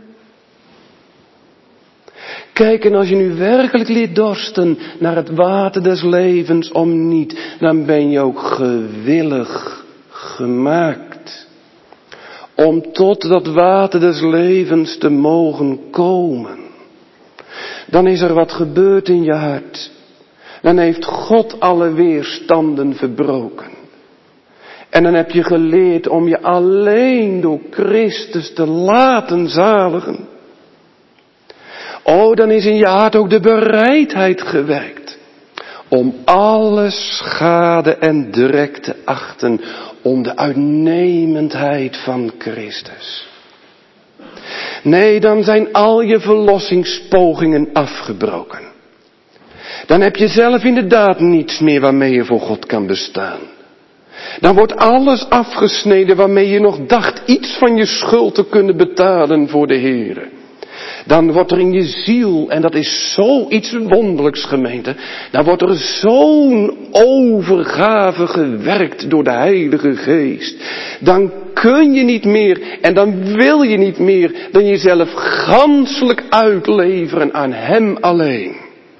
S1: Kijk, en als je nu werkelijk leert dorsten naar het water des levens om niet, dan ben je ook gewillig gemaakt. Om tot dat water des levens te mogen komen. Dan is er wat gebeurd in je hart. Dan heeft God alle weerstanden verbroken. En dan heb je geleerd om je alleen door Christus te laten zaligen. Oh, dan is in je hart ook de bereidheid gewekt. Om alle schade en drek te achten. Om de uitnemendheid van Christus. Nee, dan zijn al je verlossingspogingen afgebroken. Dan heb je zelf inderdaad niets meer waarmee je voor God kan bestaan. Dan wordt alles afgesneden waarmee je nog dacht iets van je schuld te kunnen betalen voor de Heere. Dan wordt er in je ziel, en dat is zoiets wonderlijks gemeente, dan wordt er zo'n overgave gewerkt door de Heilige Geest. Dan kun je niet meer en dan wil je niet meer dan jezelf ganselijk uitleveren aan Hem alleen.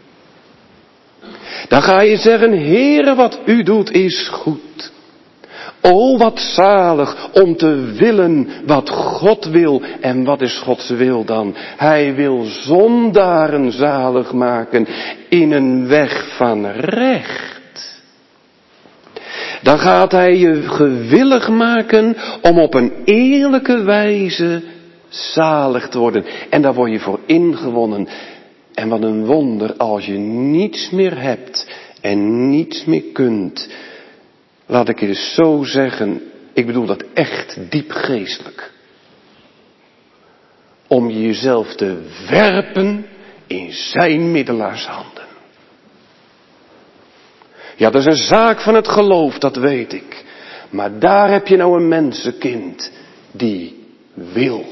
S1: Dan ga je zeggen, Heere, wat u doet is goed. O, wat zalig om te willen wat God wil. En wat is Gods wil dan? Hij wil zondaren zalig maken in een weg van recht. Dan gaat hij je gewillig maken om op een eerlijke wijze zalig te worden. En daar word je voor ingewonnen. En wat een wonder als je niets meer hebt en niets meer kunt. Laat ik je dus zo zeggen, ik bedoel dat echt diep geestelijk. Om jezelf te werpen in zijn middelaarshanden. Ja, dat is een zaak van het geloof, dat weet ik. Maar daar heb je nou een mensenkind die wil.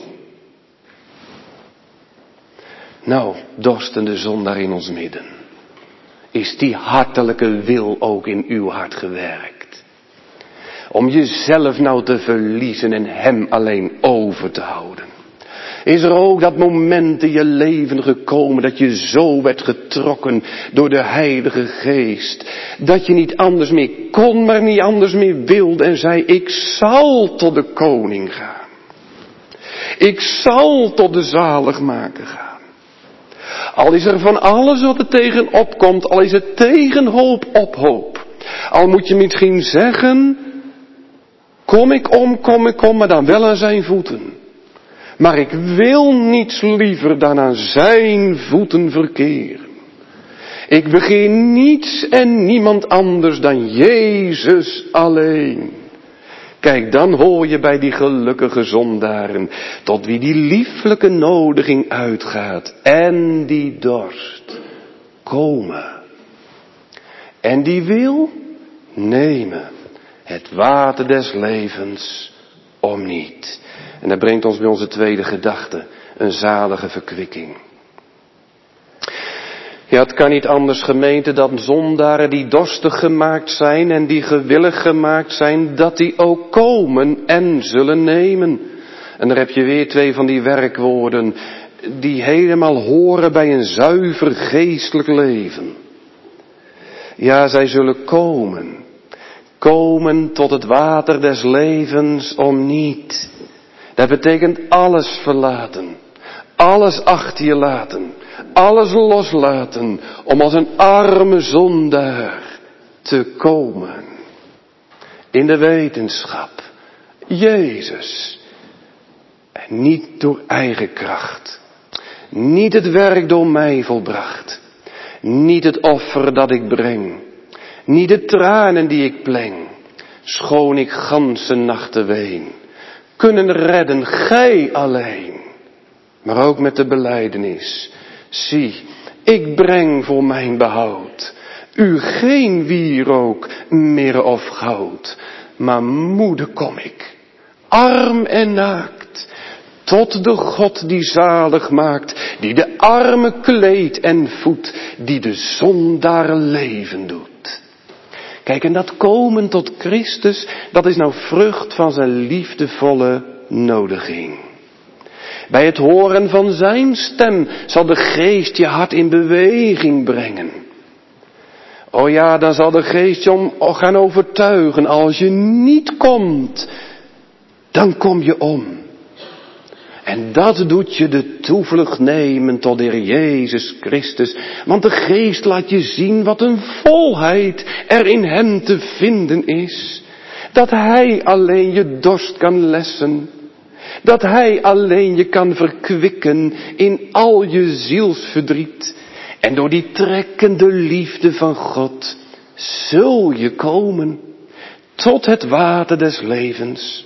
S1: Nou, dorstende zondaar in ons midden. Is die hartelijke wil ook in uw hart gewerkt? Om jezelf nou te verliezen en hem alleen over te houden. Is er ook dat moment in je leven gekomen dat je zo werd getrokken door de Heilige Geest. Dat je niet anders meer kon, maar niet anders meer wilde en zei, ik zal tot de koning gaan. Ik zal tot de zaligmaker gaan. Al is er van alles wat er tegenop komt, al is het tegenhoop op hoop. Al moet je misschien zeggen, kom ik om, kom ik om, maar dan wel aan zijn voeten. Maar ik wil niets liever dan aan zijn voeten verkeren. Ik begeer niets en niemand anders dan Jezus alleen. Kijk, dan hoor je bij die gelukkige zondaren, tot wie die lieflijke nodiging uitgaat. En die dorst komen. En die wil nemen het water des levens om niet. En dat brengt ons bij onze tweede gedachte, een zalige verkwikking. Ja, het kan niet anders, gemeente, dan zondaren die dorstig gemaakt zijn en die gewillig gemaakt zijn, dat die ook komen en zullen nemen. En daar heb je weer twee van die werkwoorden die helemaal horen bij een zuiver geestelijk leven. Ja, zij zullen komen. Komen tot het water des levens om niet. Dat betekent alles verlaten. Alles achter je laten. Alles loslaten. Om als een arme zondaar te komen. In de wetenschap. Jezus. En niet door eigen kracht. Niet het werk door mij volbracht. Niet het offer dat ik breng. Niet de tranen die ik pleng. Schoon ik ganse nachten ween. Kunnen redden gij alleen. Maar ook met de belijdenis. Zie, ik breng voor mijn behoud. U geen wierook, mirre of goud. Maar moede kom ik. Arm en naakt. Tot de God die zalig maakt. Die de arme kleedt en voedt. Die de zondaar leven doet. Kijk, en dat komen tot Christus, dat is nou vrucht van zijn liefdevolle nodiging. Bij het horen van zijn stem zal de geest je hart in beweging brengen. O ja, dan zal de geest je om gaan overtuigen. Als je niet komt, dan kom je om. En dat doet je de toevlucht nemen tot de Heer Jezus Christus. Want de geest laat je zien wat een volheid er in hem te vinden is. Dat hij alleen je dorst kan lessen. Dat hij alleen je kan verkwikken in al je zielsverdriet. En door die trekkende liefde van God zul je komen tot het water des levens.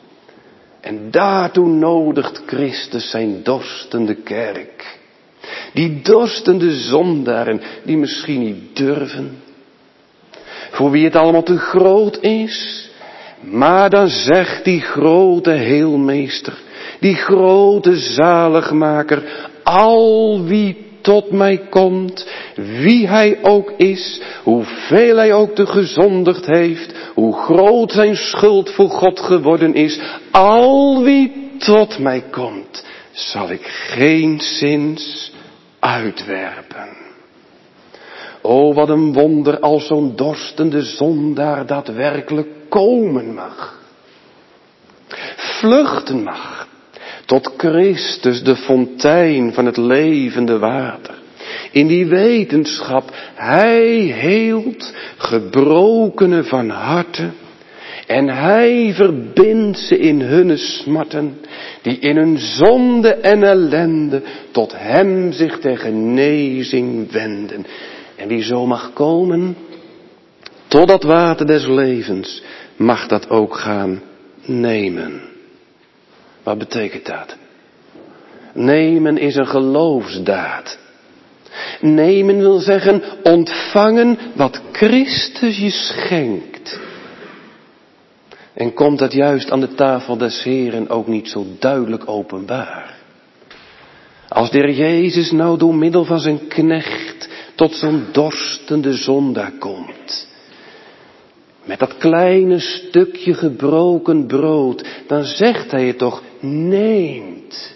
S1: En daartoe nodigt Christus zijn dorstende kerk. Die dorstende zondaren die misschien niet durven. Voor wie het allemaal te groot is. Maar dan zegt die grote heelmeester, die grote zaligmaker, al wie tot mij komt, wie hij ook is, hoeveel hij ook te gezondigd heeft, hoe groot zijn schuld voor God geworden is, al wie tot mij komt, zal ik geenszins uitwerpen. O, wat een wonder als zo'n dorstende zondaar daadwerkelijk komen mag. Vluchten mag. Tot Christus, de fontein van het levende water. In die wetenschap, hij heelt gebrokenen van harte. En hij verbindt ze in hunne smarten, die in hun zonde en ellende tot hem zich ter genezing wenden. En wie zo mag komen, tot dat water des levens, mag dat ook gaan nemen. Wat betekent dat? Nemen is een geloofsdaad. Nemen wil zeggen ontvangen wat Christus je schenkt. En komt dat juist aan de tafel des Heren ook niet zo duidelijk openbaar? Als de Heer Jezus nou door middel van zijn knecht tot zo'n dorstende zondaar komt, met dat kleine stukje gebroken brood, dan zegt hij je toch, neemt,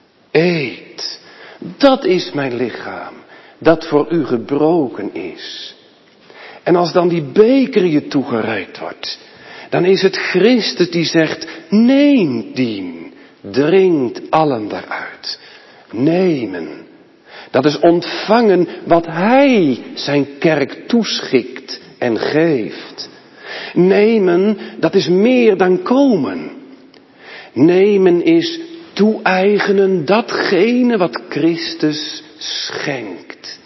S1: eet, dat is mijn lichaam, dat voor u gebroken is. En als dan die beker je toegereikt wordt, dan is het Christus die zegt, neemt dien, drinkt allen daaruit. Nemen, dat is ontvangen wat hij zijn kerk toeschikt en geeft. Nemen, dat is meer dan komen. Nemen is toe-eigenen datgene wat Christus schenkt.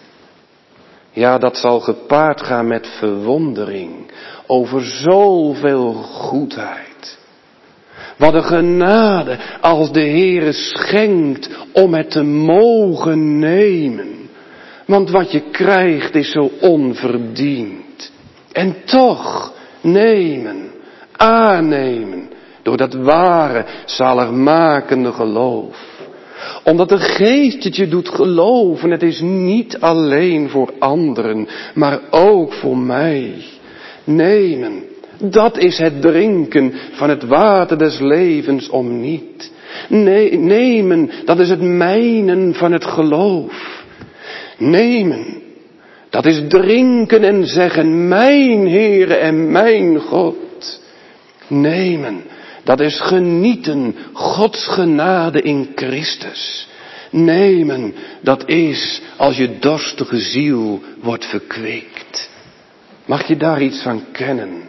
S1: Ja, dat zal gepaard gaan met verwondering over zoveel goedheid. Wat een genade als de Heere schenkt om het te mogen nemen. Want wat je krijgt is zo onverdiend. En toch nemen, aannemen, door dat ware, zaligmakende geloof. Omdat de Geest het je doet geloven, het is niet alleen voor anderen, maar ook voor mij. Nemen, dat is het drinken van het water des levens om niet. Nee, nemen, dat is het mijnen van het geloof. Nemen, dat is drinken en zeggen, mijn Heere en mijn God. Nemen, dat is genieten, Gods genade in Christus. Nemen, dat is als je dorstige ziel wordt verkweekt. Mag je daar iets van kennen?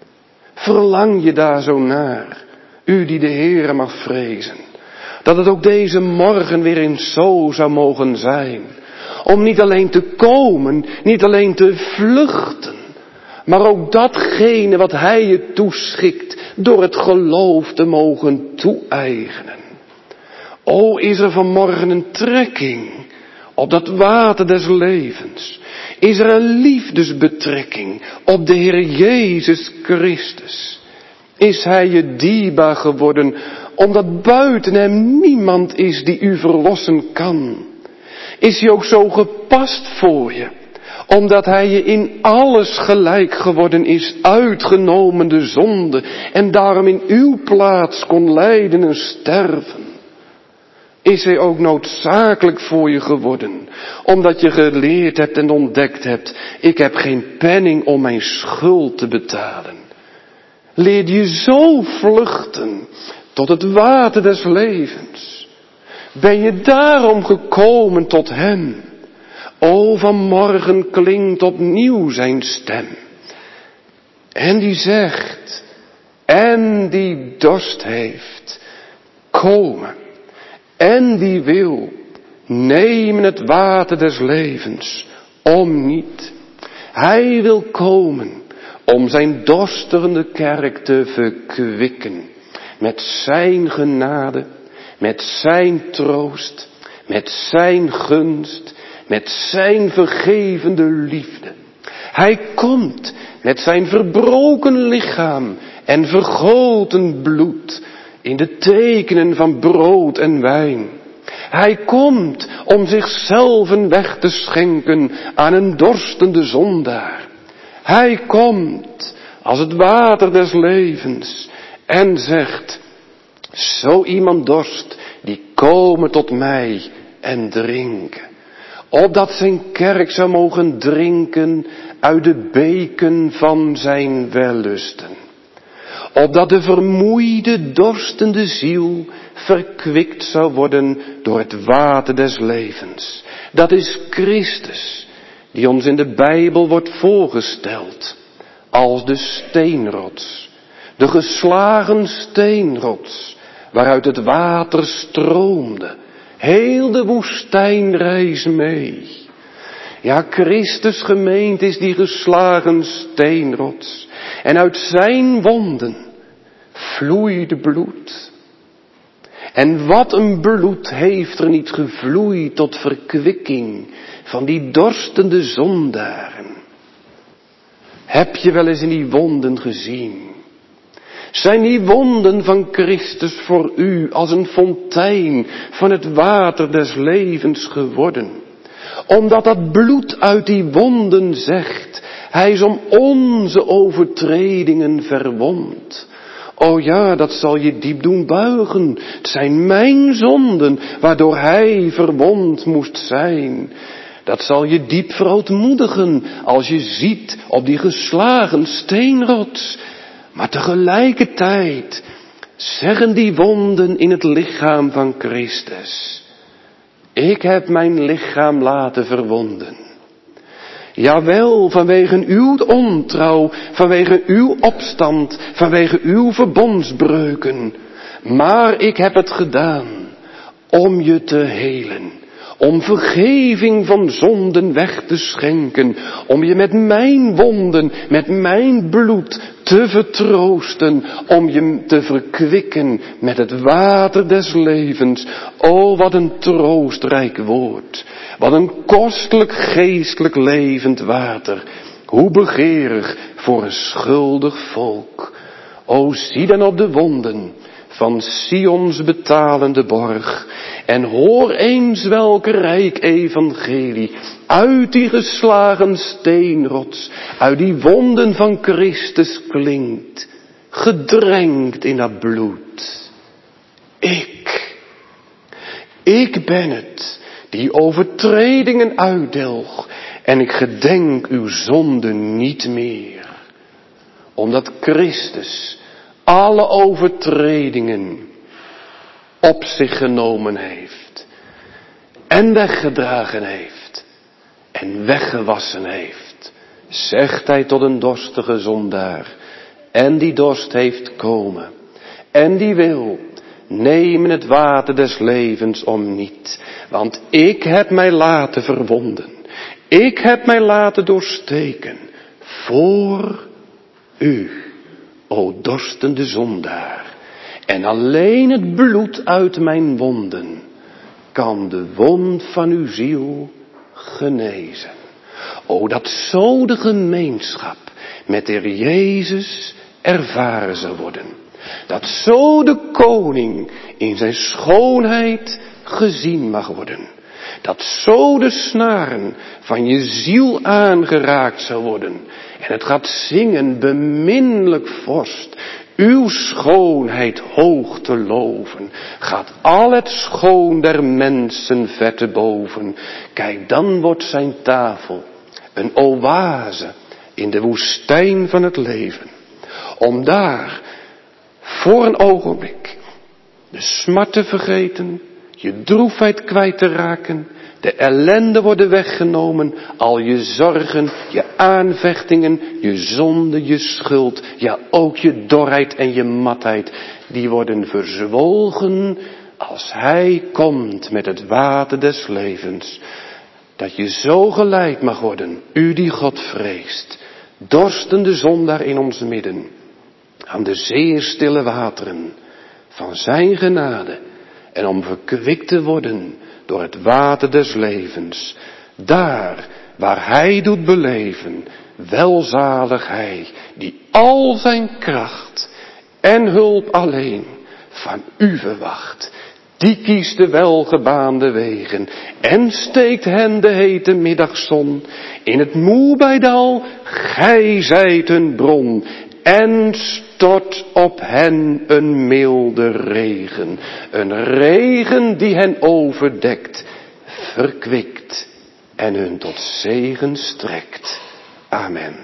S1: Verlang je daar zo naar, u die de Heere mag vrezen, dat het ook deze morgen weer eens zo zou mogen zijn, om niet alleen te komen, niet alleen te vluchten, maar ook datgene wat hij je toeschikt, door het geloof te mogen toe-eigenen. O, is er vanmorgen een trekking op dat water des levens? Is er een liefdesbetrekking op de Heer Jezus Christus? Is hij je dierbaar geworden, omdat buiten hem niemand is die u verlossen kan? Is hij ook zo gepast voor je, omdat hij je in alles gelijk geworden is, uitgenomen de zonde, en daarom in uw plaats kon lijden en sterven? Is hij ook noodzakelijk voor je geworden, omdat je geleerd hebt en ontdekt hebt, ik heb geen penning om mijn schuld te betalen? Leer je zo vluchten tot het water des levens? Ben je daarom gekomen tot hem? O, vanmorgen klinkt opnieuw zijn stem. En die zegt, en die dorst heeft, komen. En die wil, nemen het water des levens, om niet. Hij wil komen, om zijn dorstige kerk te verkwikken. Met zijn genade, met zijn troost, met zijn gunst, met zijn vergevende liefde. Hij komt met zijn verbroken lichaam en vergoten bloed in de tekenen van brood en wijn. Hij komt om zichzelf een weg te schenken aan een dorstende zondaar. Hij komt als het water des levens en zegt, zo iemand dorst, die komen tot mij en drinken. Opdat zijn kerk zou mogen drinken uit de beken van zijn wellusten. Opdat de vermoeide, dorstende ziel verkwikt zou worden door het water des levens. Dat is Christus, die ons in de Bijbel wordt voorgesteld als de steenrots. De geslagen steenrots, waaruit het water stroomde. Heel de woestijnreis mee. Ja, Christus gemeend is die geslagen steenrots. En uit zijn wonden vloeide bloed. En wat een bloed heeft er niet gevloeid tot verkwikking van die dorstende zondaren. Heb je wel eens in die wonden gezien? Zijn die wonden van Christus voor u als een fontein van het water des levens geworden? Omdat dat bloed uit die wonden zegt, hij is om onze overtredingen verwond. O ja, dat zal je diep doen buigen. Het zijn mijn zonden, waardoor hij verwond moest zijn. Dat zal je diep verootmoedigen, als je ziet op die geslagen steenrots. Maar tegelijkertijd zeggen die wonden in het lichaam van Christus: ik heb mijn lichaam laten verwonden. Jawel, vanwege uw ontrouw, vanwege uw opstand, vanwege uw verbondsbreuken. Maar ik heb het gedaan om je te helen. Om vergeving van zonden weg te schenken. Om je met mijn wonden, met mijn bloed te vertroosten. Om je te verkwikken met het water des levens. O, wat een troostrijk woord. Wat een kostelijk geestelijk levend water. Hoe begeerig voor een schuldig volk. O, zie dan op de wonden van Sions betalende borg. En hoor eens welke rijk evangelie uit die geslagen steenrots, uit die wonden van Christus klinkt, gedrenkt in dat bloed. Ik, ik ben het die overtredingen uitdelg en ik gedenk uw zonden niet meer. Omdat Christus alle overtredingen op zich genomen heeft en weggedragen heeft en weggewassen heeft, zegt hij tot een dorstige zondaar, en die dorst heeft komen en die wil, nemen het water des levens om niet, want ik heb mij laten verwonden, ik heb mij laten doorsteken voor u, o dorstende zondaar. En alleen het bloed uit mijn wonden kan de wond van uw ziel genezen. O, dat zo de gemeenschap met de Heer Jezus ervaren zou worden. Dat zo de koning in zijn schoonheid gezien mag worden. Dat zo de snaren van je ziel aangeraakt zou worden. En het gaat zingen, beminnelijk vorst, uw schoonheid hoog te loven. Gaat al het schoon der mensen ver te boven. Kijk, dan wordt zijn tafel een oase in de woestijn van het leven. Om daar voor een ogenblik de smart te vergeten, je droefheid kwijt te raken, de ellende worden weggenomen, al je zorgen, je aanvechtingen, je zonde, je schuld, ja ook je dorheid en je matheid, die worden verzwolgen als hij komt met het water des levens. Dat je zo geleid mag worden, u die God vreest, dorstende zondaar in ons midden, aan de zeer stille wateren van zijn genade, en om verkwikt te worden door het water des levens, daar waar hij doet beleven, welzalig hij, die al zijn kracht en hulp alleen van u verwacht. Die kiest de welgebaande wegen en steekt hen de hete middagzon in het Moebijdal. Gij zijt een bron en stort op hen een milde regen. Een regen die hen overdekt, verkwikt en hun tot zegen strekt. Amen.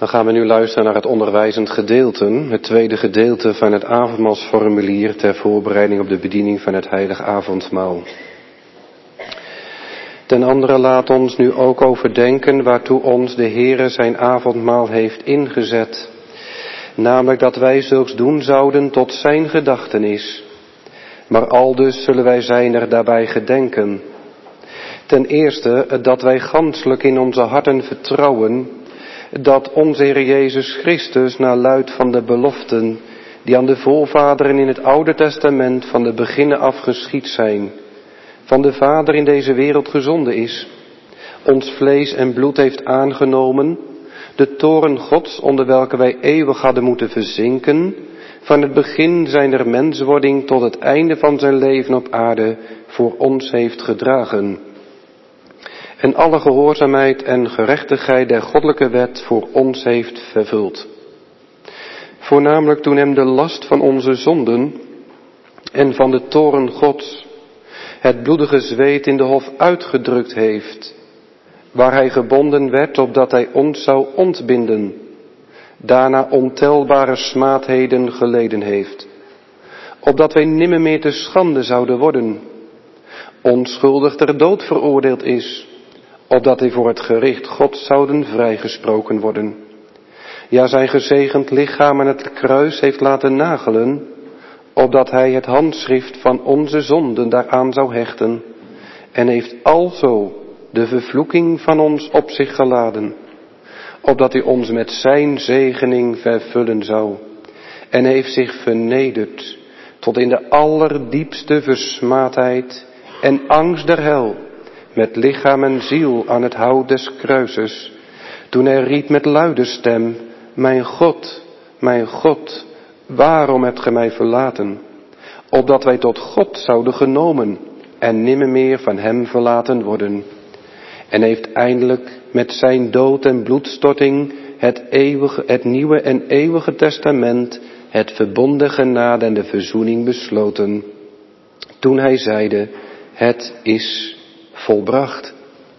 S1: gaan we nu luisteren naar het onderwijzend gedeelte, het tweede gedeelte van het avondmaalsformulier ter voorbereiding op de bediening van het heilig avondmaal. Ten andere laat ons nu ook overdenken waartoe ons de Heere zijn avondmaal heeft ingezet. Namelijk dat wij zulks doen zouden tot zijn gedachtenis. Maar aldus zullen wij zijner daarbij gedenken. Ten eerste dat wij ganselijk in onze harten vertrouwen dat onze Heer Jezus Christus naar luid van de beloften die aan de voorvaderen in het Oude Testament van de beginnen af geschied zijn, van de Vader in deze wereld gezonden is, ons vlees en bloed heeft aangenomen, de toorn Gods onder welke wij eeuwig hadden moeten verzinken, van het begin zijner menswording tot het einde van zijn leven op aarde voor ons heeft gedragen. En alle gehoorzaamheid en gerechtigheid der goddelijke wet voor ons heeft vervuld. Voornamelijk toen hem de last van onze zonden en van de toorn Gods het bloedige zweet in de hof uitgedrukt heeft, waar hij gebonden werd opdat hij ons zou ontbinden, daarna ontelbare smaadheden geleden heeft, opdat wij nimmer meer te schande zouden worden, onschuldig ter dood veroordeeld is, opdat hij voor het gericht Gods zouden vrijgesproken worden. Ja, zijn gezegend lichaam aan het kruis heeft laten nagelen, opdat hij het handschrift van onze zonden daaraan zou hechten, en heeft alzo de vervloeking van ons op zich geladen, opdat hij ons met zijn zegening vervullen zou, en heeft zich vernederd tot in de allerdiepste versmaadheid en angst der hel, met lichaam en ziel aan het hout des kruises, toen hij riep met luide stem, mijn God, mijn God, waarom hebt gij mij verlaten? Opdat wij tot God zouden genomen en nimmer meer van hem verlaten worden. En heeft eindelijk met zijn dood en bloedstorting het eeuwige, het nieuwe en eeuwige testament, het verbonden genade en de verzoening besloten. Toen hij zeide, het is volbracht.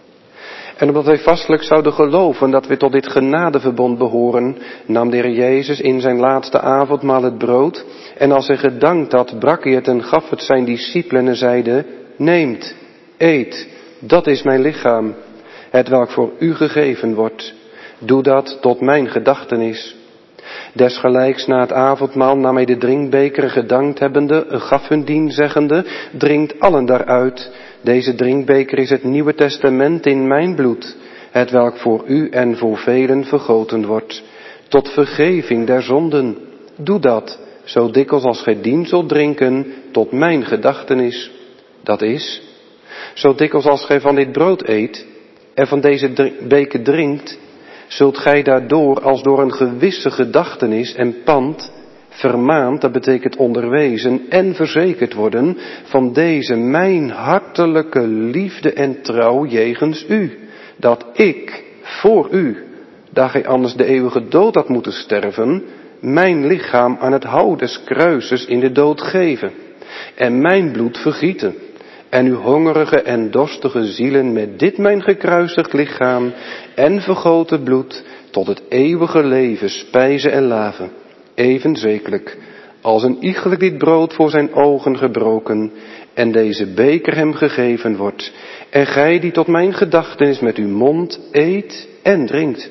S1: En omdat wij vastelijk zouden geloven dat we tot dit genadeverbond behoren, nam de Heer Jezus in zijn laatste avondmaal het brood, en als hij gedankt had, brak hij het en gaf het zijn discipelen en zeide, neemt, eet, dat is mijn lichaam, het welk voor u gegeven wordt. Doe dat tot mijn gedachtenis. Desgelijks na het avondmaal nam hij de drinkbeker gedankt hebbende, gaf hun dien zeggende, drinkt allen daaruit. Deze drinkbeker is het Nieuwe Testament in mijn bloed, het welk voor u en voor velen vergoten wordt, tot vergeving der zonden. Doe dat, zo dikwijls als gij dien zult drinken, tot mijn gedachtenis. Dat is, zo dikwijls als gij van dit brood eet en van deze beker drinkt, zult gij daardoor als door een gewisse gedachtenis en pand vermaand, dat betekent onderwezen en verzekerd worden van deze mijn hartelijke liefde en trouw jegens u, dat ik voor u, daar gij anders de eeuwige dood had moeten sterven, mijn lichaam aan het hout des kruises in de dood geven en mijn bloed vergieten en uw hongerige en dorstige zielen met dit mijn gekruisigd lichaam en vergoten bloed tot het eeuwige leven spijzen en laven. Even zekerlijk, als een iegelijk dit brood voor zijn ogen gebroken en deze beker hem gegeven wordt, en gij die tot mijn gedachtenis met uw mond eet en drinkt.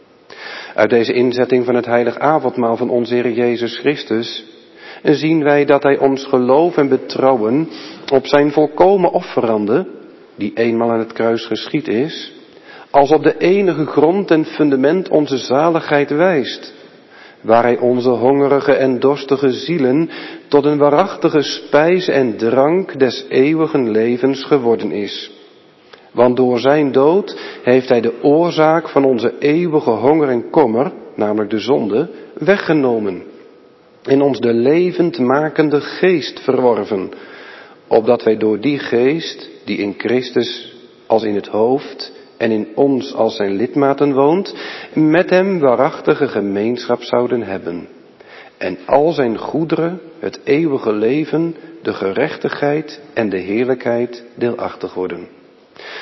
S1: Uit deze inzetting van het heilig avondmaal van onze Heer Jezus Christus zien wij dat hij ons geloof en betrouwen op zijn volkomen offerande, die eenmaal aan het kruis geschied is, als op de enige grond en fundament onze zaligheid wijst, waar hij onze hongerige en dorstige zielen tot een waarachtige spijs en drank des eeuwigen levens geworden is. Want door zijn dood heeft hij de oorzaak van onze eeuwige honger en kommer, namelijk de zonde, weggenomen en ons de levendmakende geest verworven, opdat wij door die geest, die in Christus als in het hoofd en in ons als zijn lidmaten woont, met hem waarachtige gemeenschap zouden hebben. En al zijn goederen, het eeuwige leven, de gerechtigheid en de heerlijkheid deelachtig worden.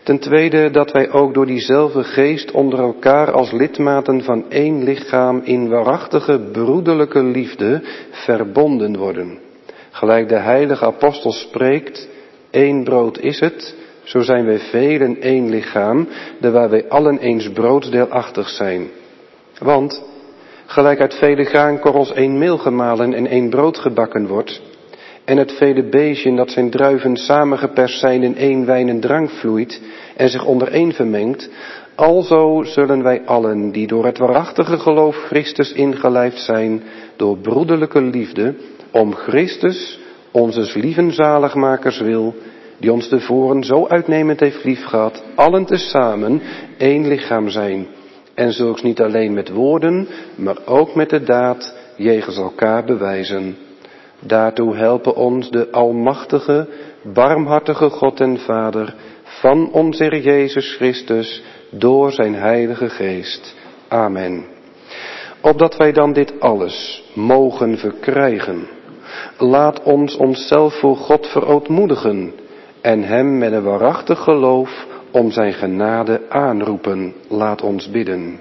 S1: Ten tweede dat wij ook door diezelfde geest onder elkaar als lidmaten van één lichaam in waarachtige broederlijke liefde verbonden worden. Gelijk de heilige apostel spreekt, één brood is het, zo zijn wij velen één lichaam, dewijl wij allen eens broodsdeelachtig zijn. Want, gelijk uit vele graankorrels één meel gemalen en één brood gebakken wordt, en het vele beestje dat zijn druiven samengeperst zijn in één wijn en drank vloeit en zich ondereen vermengt, alzo zullen wij allen, die door het waarachtige geloof Christus ingelijfd zijn, door broederlijke liefde, om Christus, onzes lieven zaligmakers wil, die ons tevoren zo uitnemend heeft liefgehad, allen tezamen één lichaam zijn. En zulks niet alleen met woorden, maar ook met de daad jegens elkaar bewijzen. Daartoe helpen ons de almachtige, barmhartige God en Vader van onze Heer Jezus Christus door zijn Heilige Geest. Amen. Opdat wij dan dit alles mogen verkrijgen, laat ons onszelf voor God verootmoedigen en hem met een waarachtig geloof om zijn genade aanroepen. Laat ons bidden.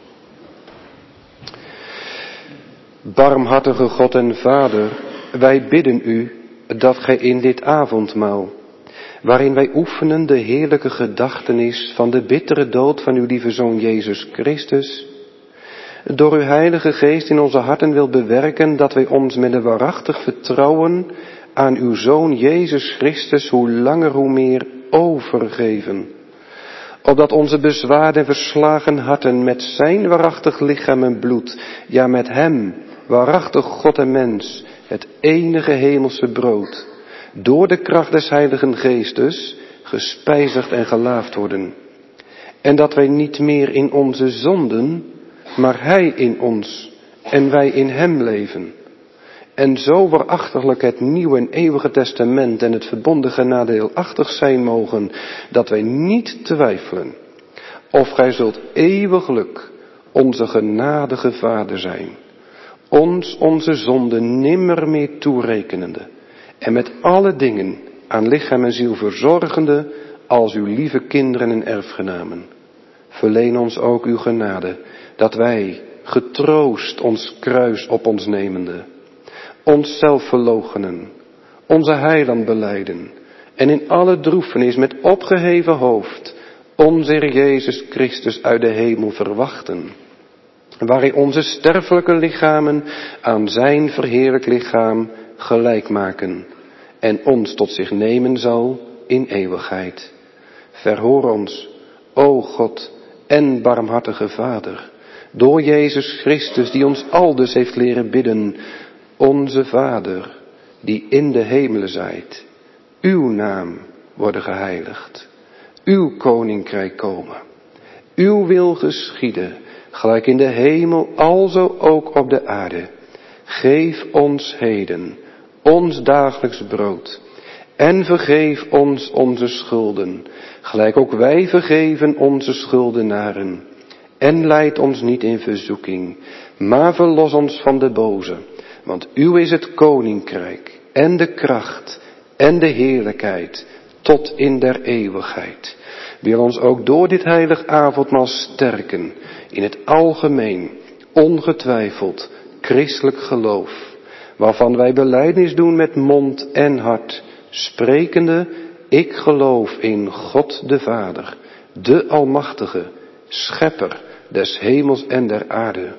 S1: Barmhartige God en Vader, wij bidden u dat gij in dit avondmaal, waarin wij oefenen de heerlijke gedachtenis van de bittere dood van uw lieve Zoon Jezus Christus, door uw Heilige Geest in onze harten wil bewerken dat wij ons met een waarachtig vertrouwen aan uw Zoon Jezus Christus hoe langer hoe meer overgeven. Opdat onze bezwaarde en verslagen harten met zijn waarachtig lichaam en bloed, ja met hem, waarachtig God en mens, het enige hemelse brood, door de kracht des Heiligen Geestes gespijzigd en gelaafd worden. En dat wij niet meer in onze zonden, maar hij in ons en wij in hem leven. En zo waarachtiglijk het nieuwe en eeuwige testament en het verbonden genade deelachtig zijn mogen, dat wij niet twijfelen of gij zult eeuwiglijk onze genadige Vader zijn, ons onze zonden nimmer meer toerekenende en met alle dingen aan lichaam en ziel verzorgende als uw lieve kinderen en erfgenamen. Verleen ons ook uw genade, dat wij, getroost ons kruis op ons nemende, onszelf verloochenen, onze heiland belijden en in alle droefenis met opgeheven hoofd onze Heer Jezus Christus uit de hemel verwachten, waarin onze sterfelijke lichamen aan zijn verheerlijk lichaam gelijk maken en ons tot zich nemen zal in eeuwigheid. Verhoor ons, o God en barmhartige Vader, door Jezus Christus die ons aldus heeft leren bidden, onze Vader, die in de hemelen zijt, uw naam worden geheiligd, uw koninkrijk komen, uw wil geschieden, gelijk in de hemel, alzo ook op de aarde. Geef ons heden ons dagelijks brood en vergeef ons onze schulden, gelijk ook wij vergeven onze schuldenaren. En leid ons niet in verzoeking, maar verlos ons van de boze. Want uw is het koninkrijk en de kracht en de heerlijkheid tot in der eeuwigheid. Wil ons ook door dit heilig avondmaal sterken in het algemeen, ongetwijfeld, christelijk geloof, waarvan wij belijdenis doen met mond en hart, sprekende, ik geloof in God de Vader, de Almachtige, Schepper des hemels en der aarde,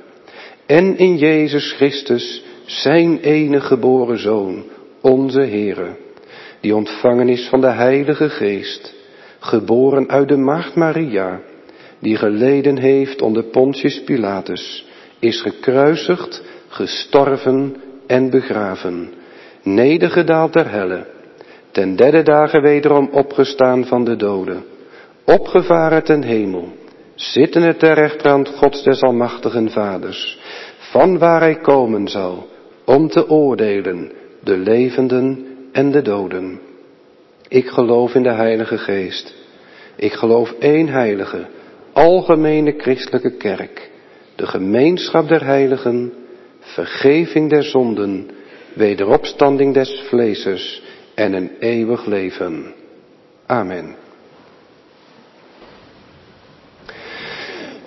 S1: en in Jezus Christus, zijn enige geboren Zoon, onze Heere, die ontvangen is van de Heilige Geest, geboren uit de maagd Maria, die geleden heeft onder Pontius Pilatus, is gekruisigd, gestorven en begraven, nedergedaald der helle, ten derde dagen wederom opgestaan van de doden, opgevaren ten hemel, zittende ter rechterhand Gods des almachtigen Vaders, van waar hij komen zal, om te oordelen de levenden en de doden. Ik geloof in de Heilige Geest. Ik geloof één heilige, algemene christelijke kerk, de gemeenschap der heiligen, vergeving der zonden, wederopstanding des vleeses en een eeuwig leven. Amen.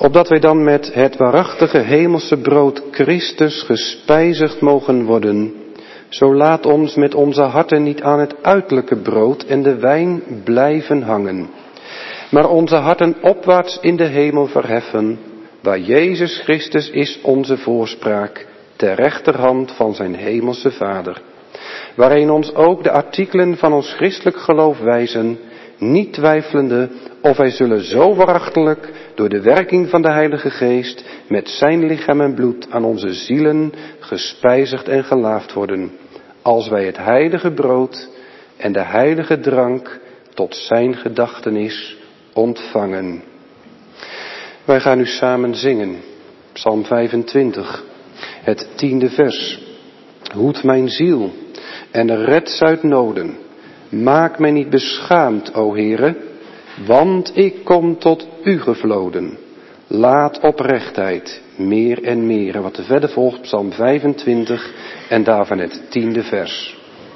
S1: Opdat wij dan met het waarachtige hemelse brood Christus gespijzigd mogen worden, zo laat ons met onze harten niet aan het uiterlijke brood en de wijn blijven hangen, maar onze harten opwaarts in de hemel verheffen, waar Jezus Christus is onze voorspraak, ter rechterhand van zijn hemelse Vader, waarin ons ook de artikelen van ons christelijk geloof wijzen, niet twijfelende of wij zullen zo waarachtig door de werking van de Heilige Geest met zijn lichaam en bloed aan onze zielen gespijzigd en gelaafd worden, als wij het heilige brood en de heilige drank tot zijn gedachtenis ontvangen. Wij gaan nu samen zingen, Psalm vijfentwintig, het tiende vers. Hoed mijn ziel en red uit noden. Maak mij niet beschaamd, o Heere, want ik kom tot u gevloden. Laat oprechtheid meer en meer. En wat er verder volgt, Psalm vijfentwintig en daarvan het tiende vers.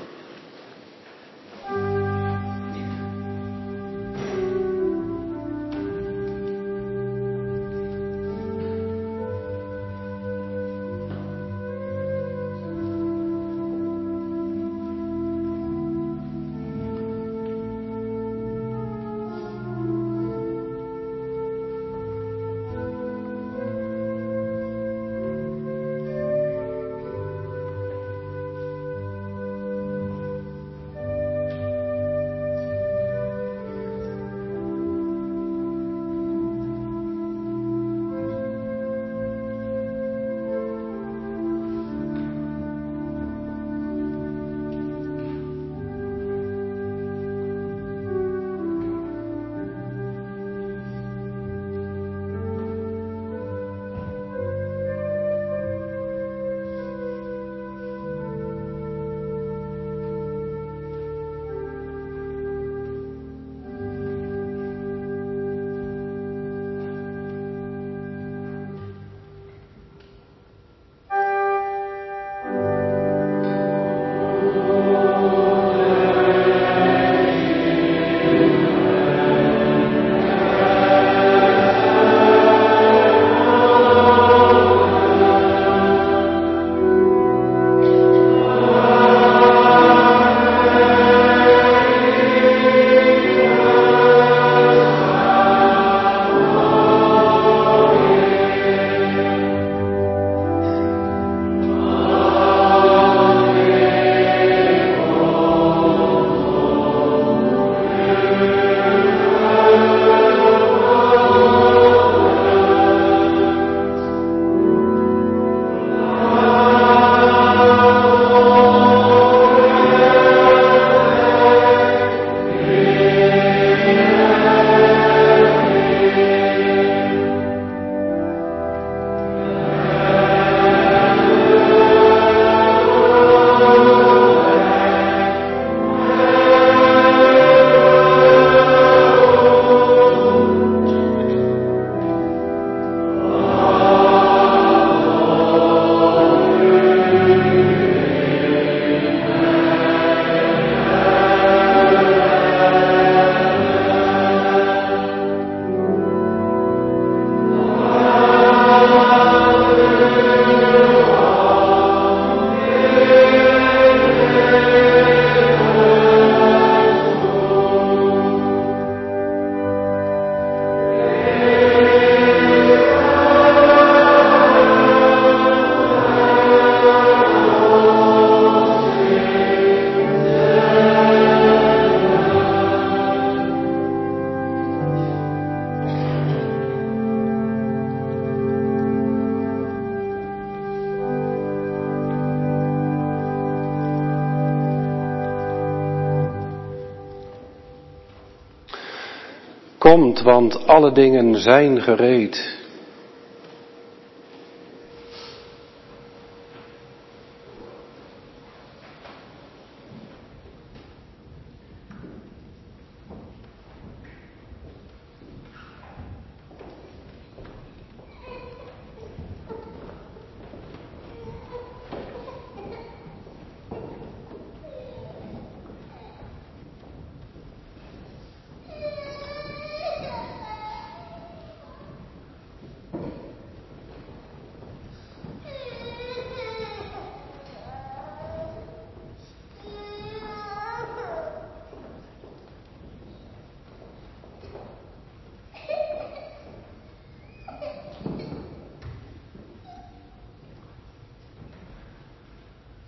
S1: Komt, want alle dingen zijn gereed.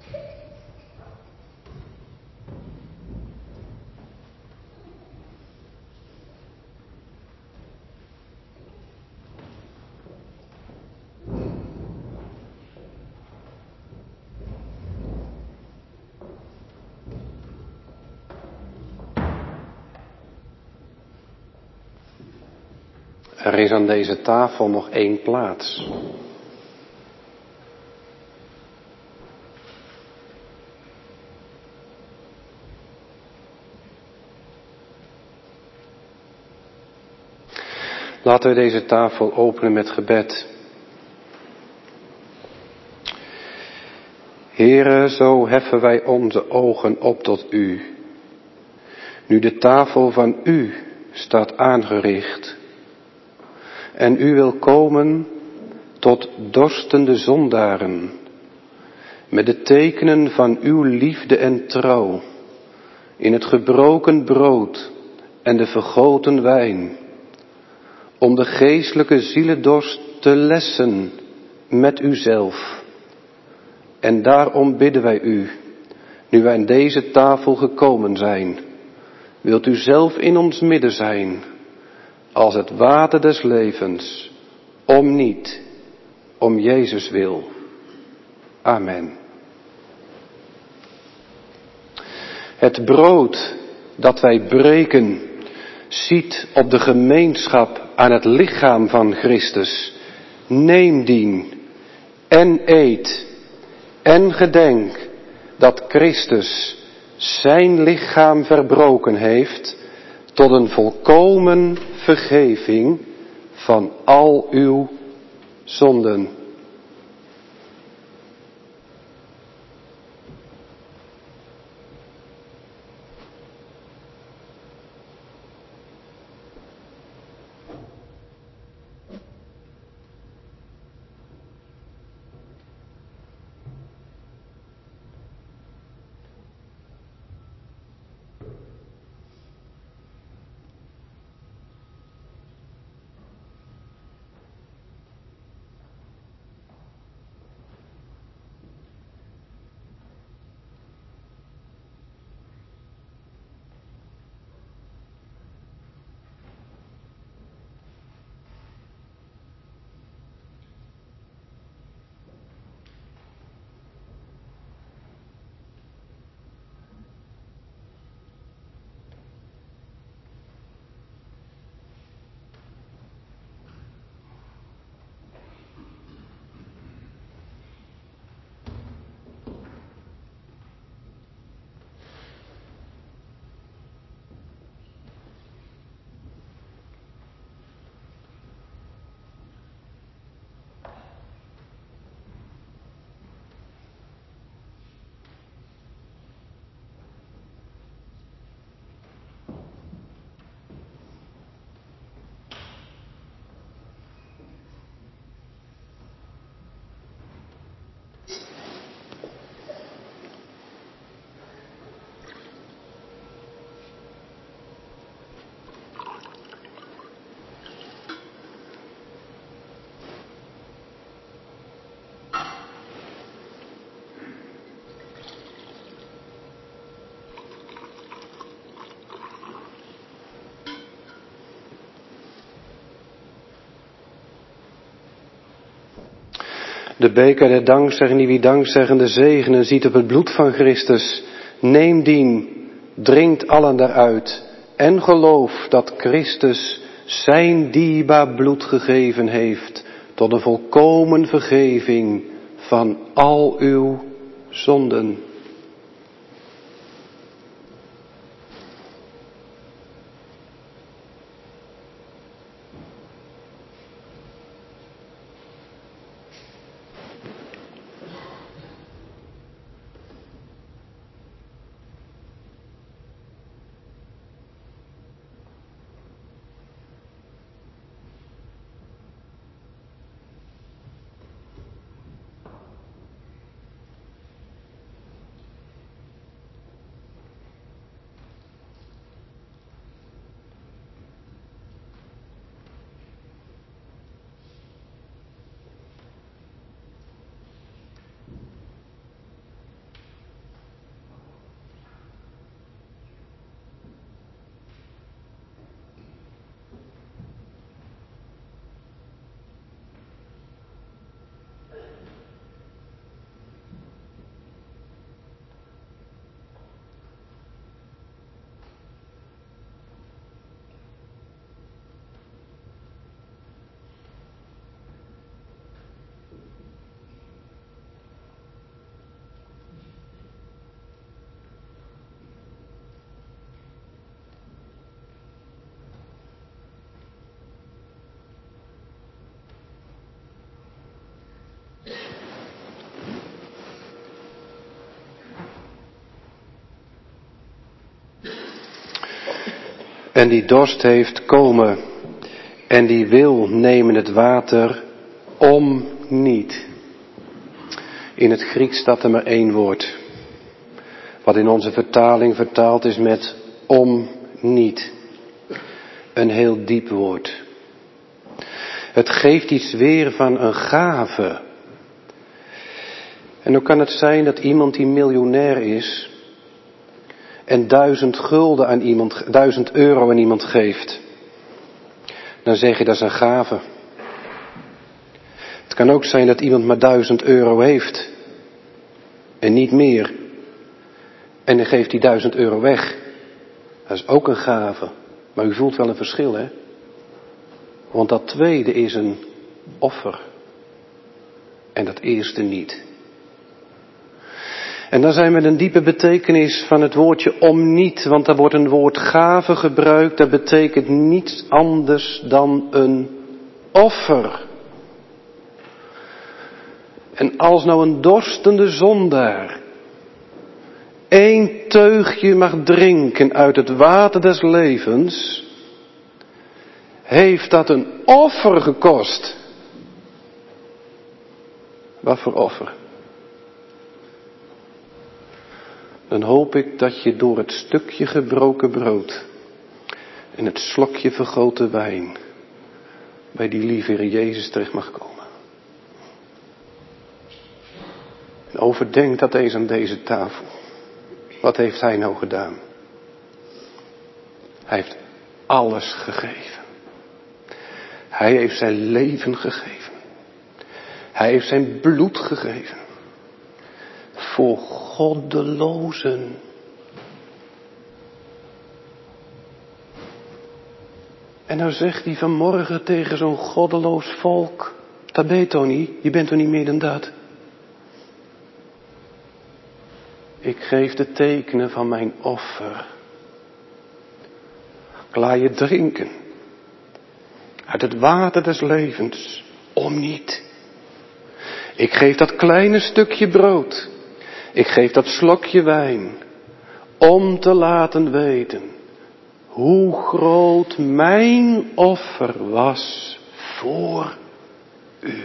S1: Er is aan deze tafel nog één plaats. Laten we deze tafel openen met gebed. Heere, zo heffen wij onze ogen op tot U. Nu de tafel van U staat aangericht. En U wil komen tot dorstende zondaren. Met de tekenen van Uw liefde en trouw. In het gebroken brood en de vergoten wijn. Om de geestelijke zielendorst te lessen met Uzelf. En daarom bidden wij U, nu wij aan deze tafel gekomen zijn. Wilt U zelf in ons midden zijn, als het water des levens, om niet, om Jezus wil. Amen. Het brood dat wij breken, ziet op de gemeenschap aan het lichaam van Christus. Neem dien en eet en gedenk dat Christus zijn lichaam verbroken heeft tot een volkomen vergeving van al uw zonden. De beker der dankzegging die wie dankzeggende zegenen ziet op het bloed van Christus. Neem dien, drinkt allen daaruit en geloof dat Christus zijn dierbaar bloed gegeven heeft tot een volkomen vergeving van al uw zonden. En die dorst heeft, komen. En die wil, nemen het water om niet. In het Grieks staat er maar één woord. Wat in onze vertaling vertaald is met om niet. Een heel diep woord. Het geeft iets weer van een gave. En hoe kan het zijn dat iemand die miljonair is en duizend gulden aan iemand, duizend euro aan iemand geeft? Dan zeg je dat is een gave. Het kan ook zijn dat iemand maar duizend euro heeft en niet meer. En dan geeft hij duizend euro weg. Dat is ook een gave. Maar u voelt wel een verschil, hè? Want dat tweede is een offer. En dat eerste niet. En dan zijn we met een diepe betekenis van het woordje om niet. Want daar wordt een woord gave gebruikt. Dat betekent niets anders dan een offer. En als nou een dorstende zondaar één teugje mag drinken uit het water des levens, heeft dat een offer gekost. Wat voor offer? Dan hoop ik dat je door het stukje gebroken brood en het slokje vergoten wijn bij die lieve Heer Jezus terecht mag komen. En overdenk dat eens aan deze tafel. Wat heeft hij nou gedaan? Hij heeft alles gegeven. Hij heeft zijn leven gegeven. Hij heeft zijn bloed gegeven. Voor goddelozen. En nou zegt hij vanmorgen tegen zo'n goddeloos volk. Dat ben je toch niet? Je bent toch niet meer dan dat? Ik geef de tekenen van mijn offer. Ik laat je drinken. Uit het water des levens. Om niet. Ik geef dat kleine stukje brood. Ik geef dat slokje wijn. Om te laten weten. Hoe groot mijn offer was voor u.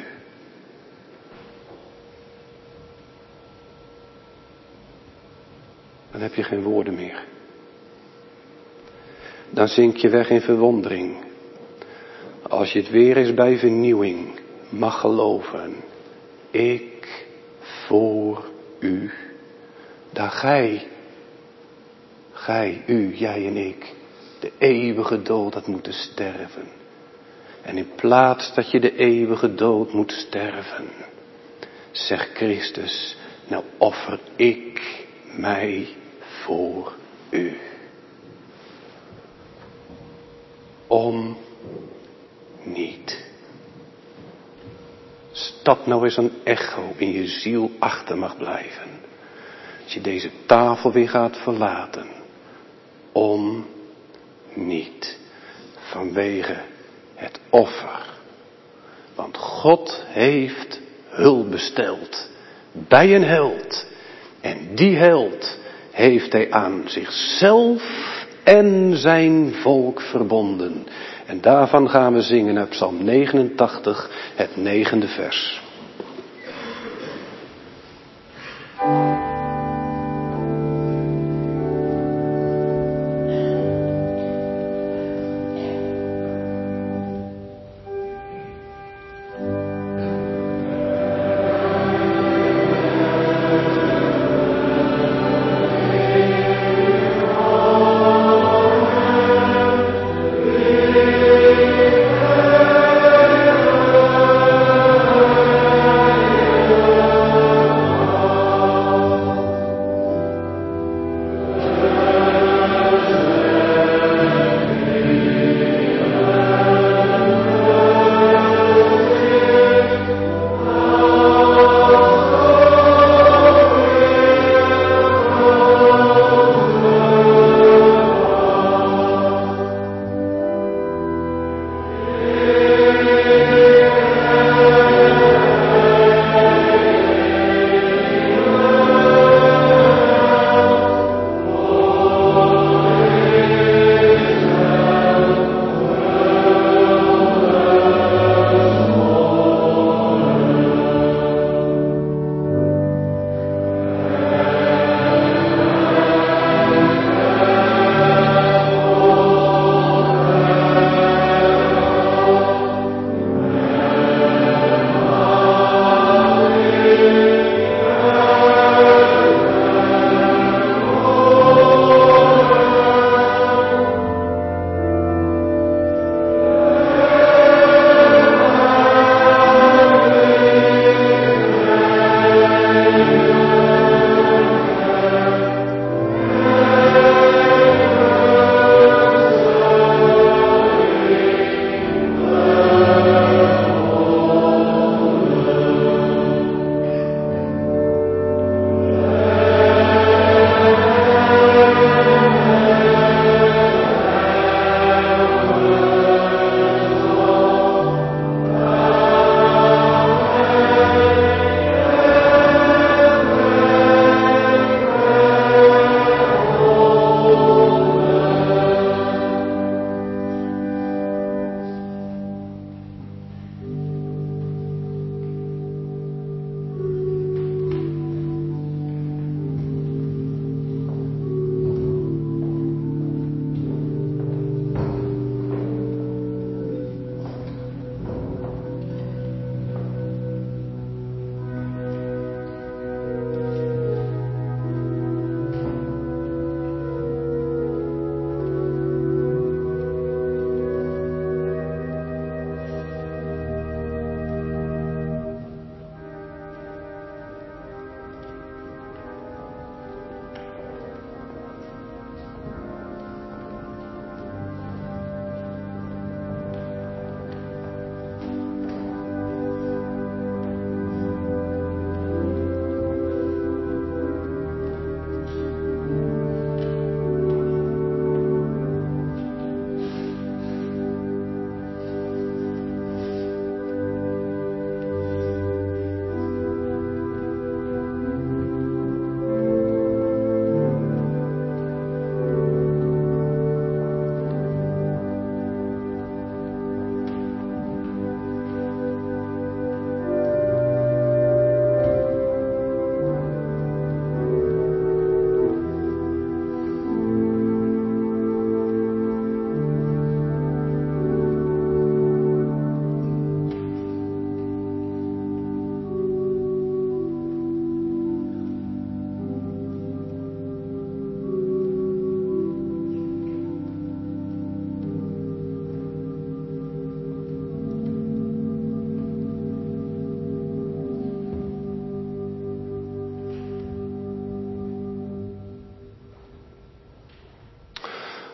S1: Dan heb je geen woorden meer. Dan zink je weg in verwondering. Als je het weer eens bij vernieuwing mag geloven. Ik voor u. Dat gij, gij, u, jij en ik, de eeuwige dood had moeten sterven. En in plaats dat je de eeuwige dood moet sterven, zegt Christus, nou offer ik mij voor u. Om niet. Als dat nou eens een echo in je ziel achter mag blijven. Als je deze tafel weer gaat verlaten. Om niet. Vanwege het offer. Want God heeft hulp besteld. Bij een held. En die held heeft hij aan zichzelf en zijn volk verbonden. En daarvan gaan we zingen uit Psalm negenentachtig, het negende vers.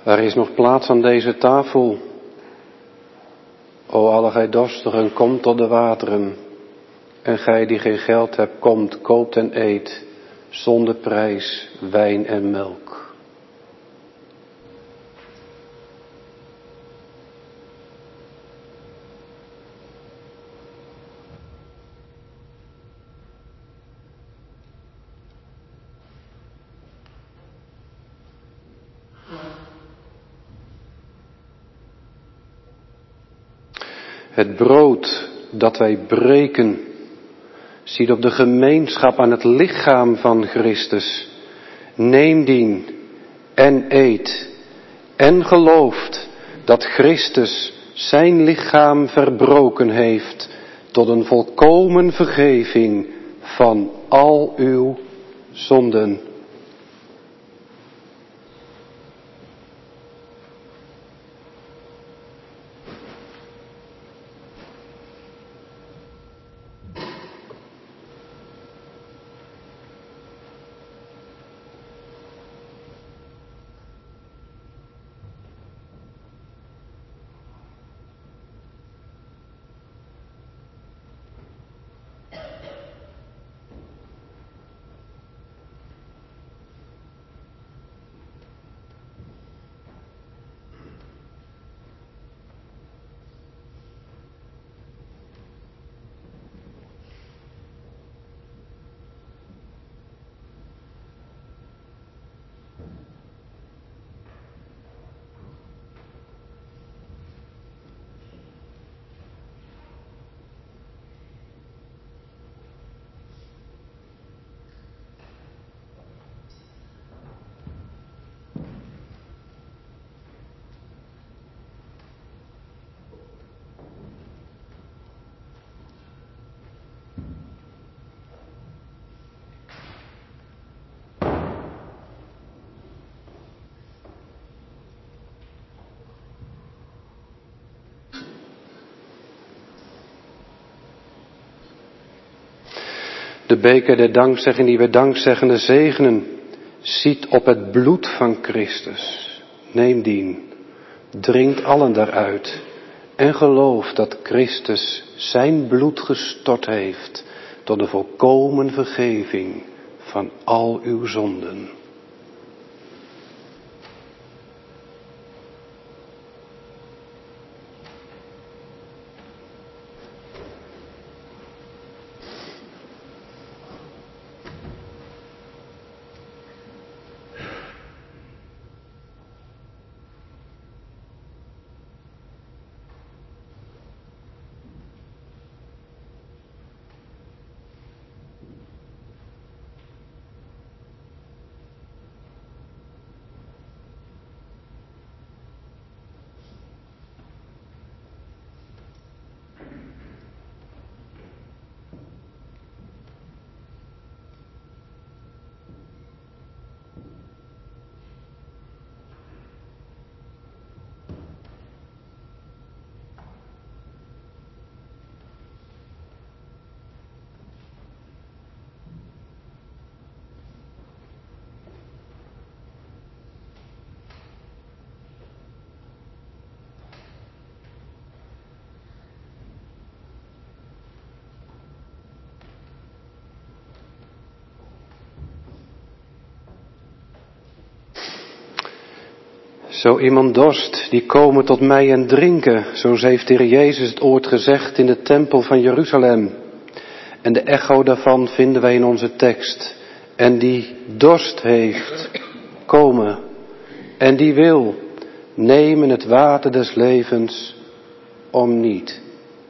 S1: Er is nog plaats aan deze tafel. O alle gij dorstigen, komt tot de wateren. En gij die geen geld hebt, komt, koopt en eet, zonder prijs, wijn en melk. Het brood dat wij breken, ziet op de gemeenschap aan het lichaam van Christus. Neem dien en eet en gelooft dat Christus zijn lichaam verbroken heeft tot een volkomen vergeving van al uw zonden. De beker der dankzegging die we dankzeggende zegenen, ziet op het bloed van Christus. Neem dien, drinkt allen daaruit en geloof dat Christus zijn bloed gestort heeft tot de volkomen vergeving van al uw zonden. Zo iemand dorst, die komen tot mij en drinken, zo heeft de Heer Jezus het ooit gezegd in de tempel van Jeruzalem. En de echo daarvan vinden wij in onze tekst. En die dorst heeft, komen. En die wil, nemen het water des levens om niet.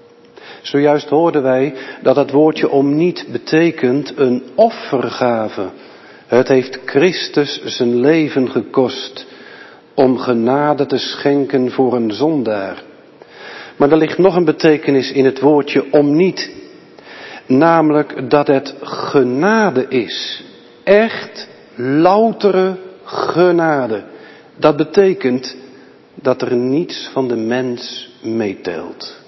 S1: Zojuist hoorden wij dat het woordje om niet betekent een offergave. Het heeft Christus zijn leven gekost om genade te schenken voor een zondaar. Maar er ligt nog een betekenis in het woordje om niet. Namelijk dat het genade is. Echt loutere genade. Dat betekent dat er niets van de mens meetelt.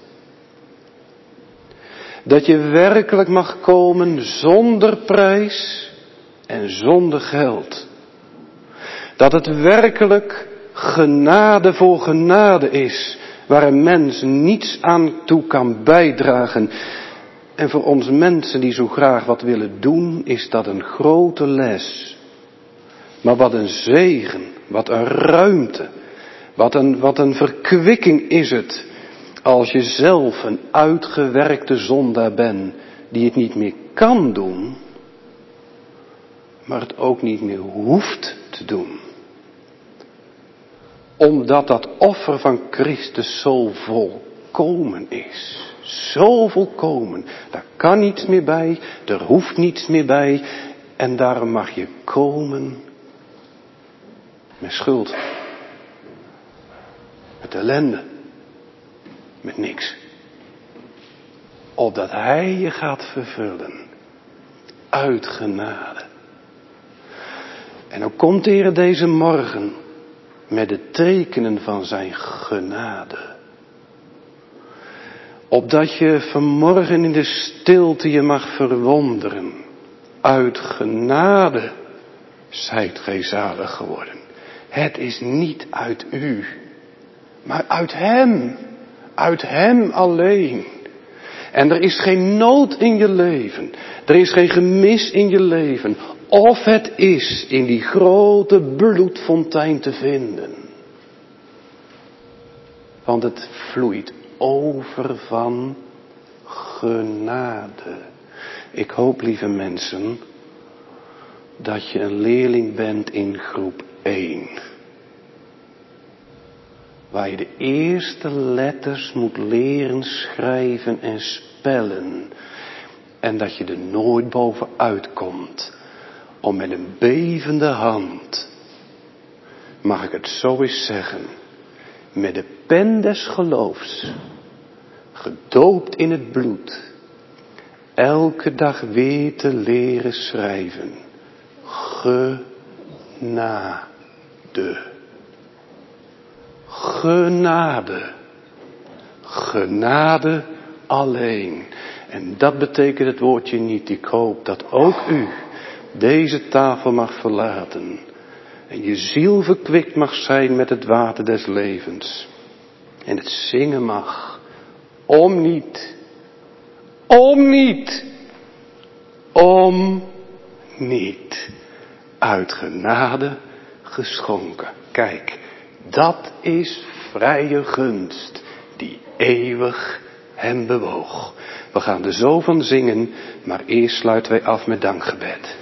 S1: Dat je werkelijk mag komen zonder prijs en zonder geld. Dat het werkelijk genade voor genade is, waar een mens niets aan toe kan bijdragen. En voor ons mensen die zo graag wat willen doen, is dat een grote les. Maar wat een zegen, wat een ruimte, wat een, wat een verkwikking is het, als je zelf een uitgewerkte zondaar bent, die het niet meer kan doen, maar het ook niet meer hoeft te doen. Omdat dat offer van Christus zo volkomen is. Zo volkomen. Daar kan niets meer bij. Er hoeft niets meer bij. En daarom mag je komen met schuld. Met ellende. Met niks. Opdat hij je gaat vervullen. Uit genade. En dan komt de Heer deze morgen met de tekenen van zijn genade. Opdat je vanmorgen in de stilte je mag verwonderen. Uit genade zijt gij zalig geworden. Het is niet uit u, maar uit hem. Uit hem alleen. En er is geen nood in je leven. Er is geen gemis in je leven. Of het is in die grote bloedfontein te vinden. Want het vloeit over van genade. Ik hoop, lieve mensen, dat je een leerling bent in groep één. Waar je de eerste letters moet leren schrijven en spellen. En dat je er nooit bovenuit komt. Om met een bevende hand, mag ik het zo eens zeggen, met de pen des geloofs, gedoopt in het bloed, elke dag weer te leren schrijven. Genade. Genade. Genade alleen. En dat betekent het woordje niet. Ik hoop dat ook u deze tafel mag verlaten. En je ziel verkwikt mag zijn met het water des levens. En het zingen mag. Om niet. Om niet. Om niet. Uit genade geschonken. Kijk, dat is vrije gunst die eeuwig hem bewoog. We gaan er zo van zingen, maar eerst sluiten wij af met dankgebed.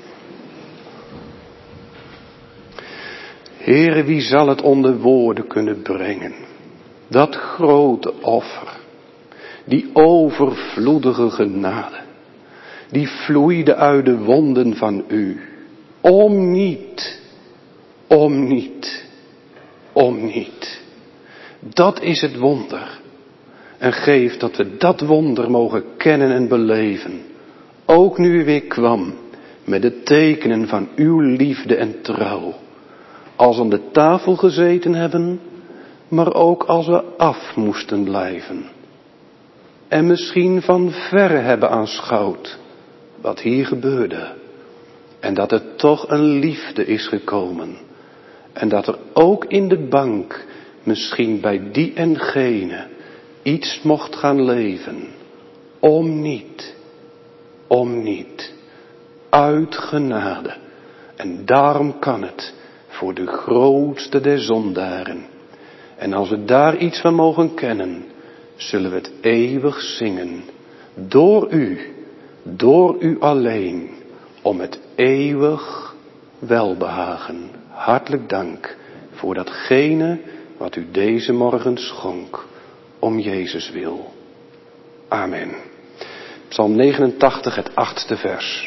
S1: Heere, wie zal het onder woorden kunnen brengen? Dat grote offer, die overvloedige genade, die vloeide uit de wonden van u. Om niet, om niet, om niet. Dat is het wonder. En geef dat we dat wonder mogen kennen en beleven. Ook nu u weer kwam met de tekenen van uw liefde en trouw. Als aan de tafel gezeten hebben, maar ook als we af moesten blijven. En misschien van verre hebben aanschouwd wat hier gebeurde. En dat er toch een liefde is gekomen. En dat er ook in de bank, misschien bij die en gene, iets mocht gaan leven. Om niet, om niet, uit genade. En daarom kan het voor de grootste der zondaren. En als we daar iets van mogen kennen, zullen we het eeuwig zingen. Door u, door u alleen, om het eeuwig welbehagen. Hartelijk dank voor datgene wat u deze morgen schonk. Om Jezus wil. Amen. Psalm negenentachtig, het achtste vers.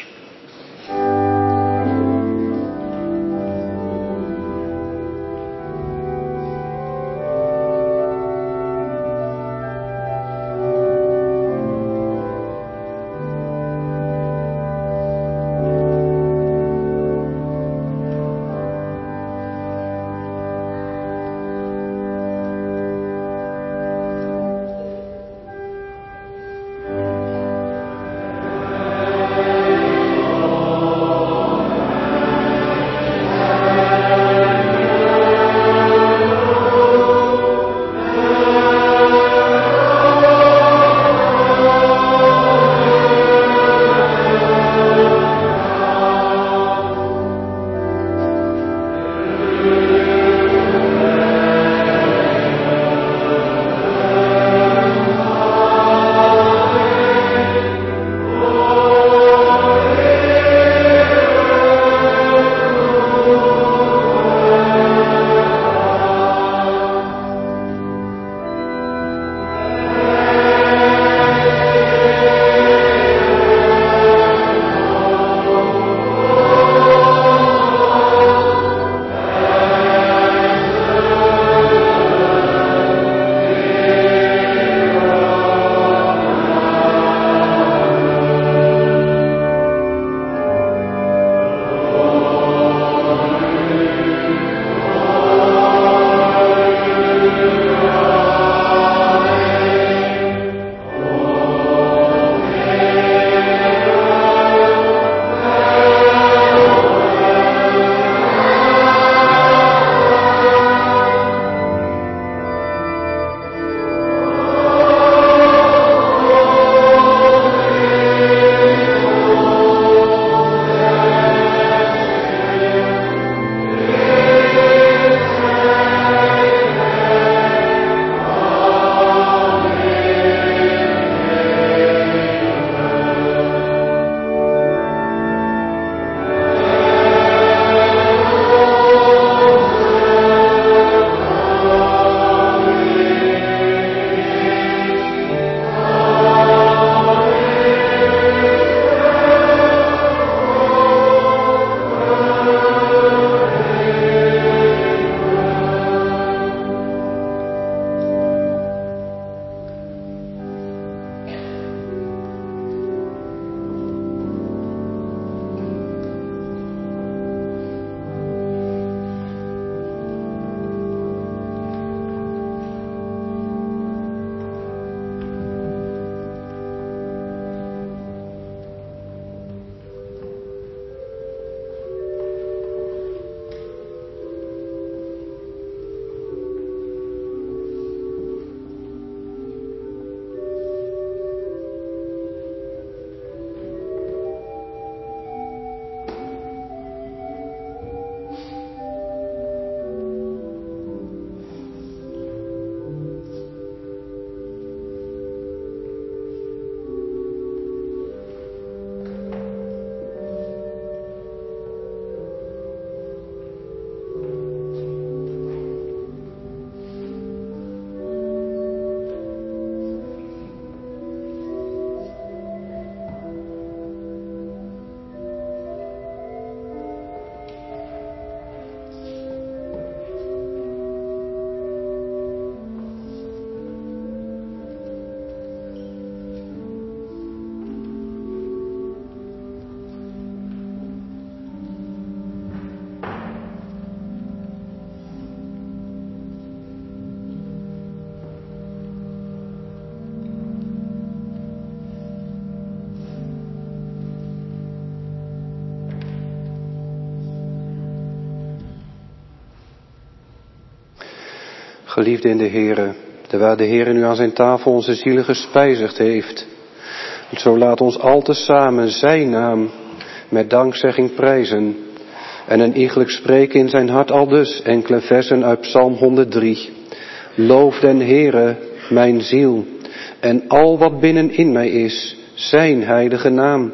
S1: Geliefde in de Heere, terwijl de Heere nu aan zijn tafel onze zielen gespijzigd heeft, zo laat ons al tezamen zijn naam met dankzegging prijzen en een iegelijk spreken in zijn hart aldus enkele versen uit Psalm honderddrie. Loof den Heere, mijn ziel, en al wat binnenin mij is, zijn heilige naam.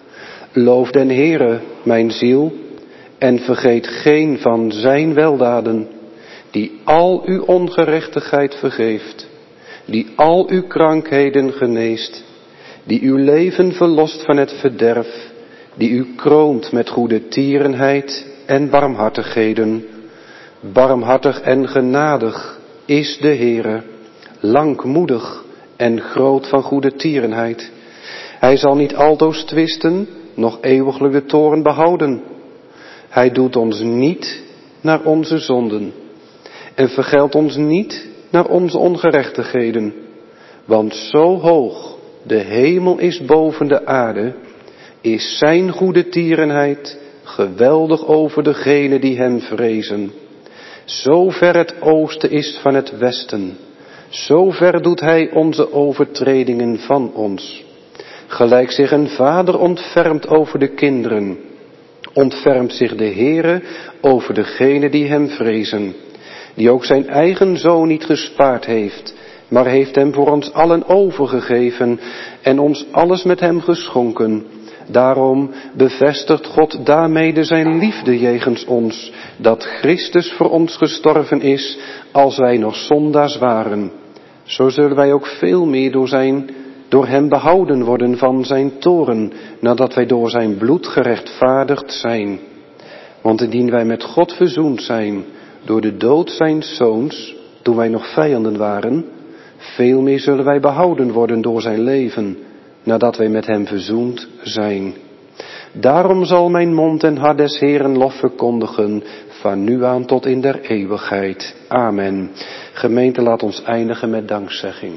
S1: Loof den Heere, mijn ziel, en vergeet geen van zijn weldaden, die al uw ongerechtigheid vergeeft, die al uw krankheden geneest, die uw leven verlost van het verderf, die u kroont met goede tierenheid en barmhartigheden. Barmhartig en genadig is de Heere, langmoedig en groot van goede tierenheid. Hij zal niet altoos twisten, noch eeuwiglijk de toorn behouden. Hij doet ons niet naar onze zonden en vergeldt ons niet naar onze ongerechtigheden. Want zo hoog de hemel is boven de aarde, is zijn goede tierenheid geweldig over degenen die hem vrezen. Zo ver het oosten is van het westen, zo ver doet hij onze overtredingen van ons. Gelijk zich een vader ontfermt over de kinderen, ontfermt zich de Heere over degenen die hem vrezen. Die ook zijn eigen zoon niet gespaard heeft, maar heeft hem voor ons allen overgegeven en ons alles met hem geschonken. Daarom bevestigt God daarmede zijn liefde jegens ons, dat Christus voor ons gestorven is, als wij nog zondaars waren. Zo zullen wij ook veel meer door zijn, door hem behouden worden van zijn toorn, nadat wij door zijn bloed gerechtvaardigd zijn. Want indien wij met God verzoend zijn, door de dood zijns zoons, toen wij nog vijanden waren, veel meer zullen wij behouden worden door zijn leven, nadat wij met hem verzoend zijn. Daarom zal mijn mond en hart des Heeren lof verkondigen, van nu aan tot in der eeuwigheid. Amen. Gemeente, laat ons eindigen met dankzegging.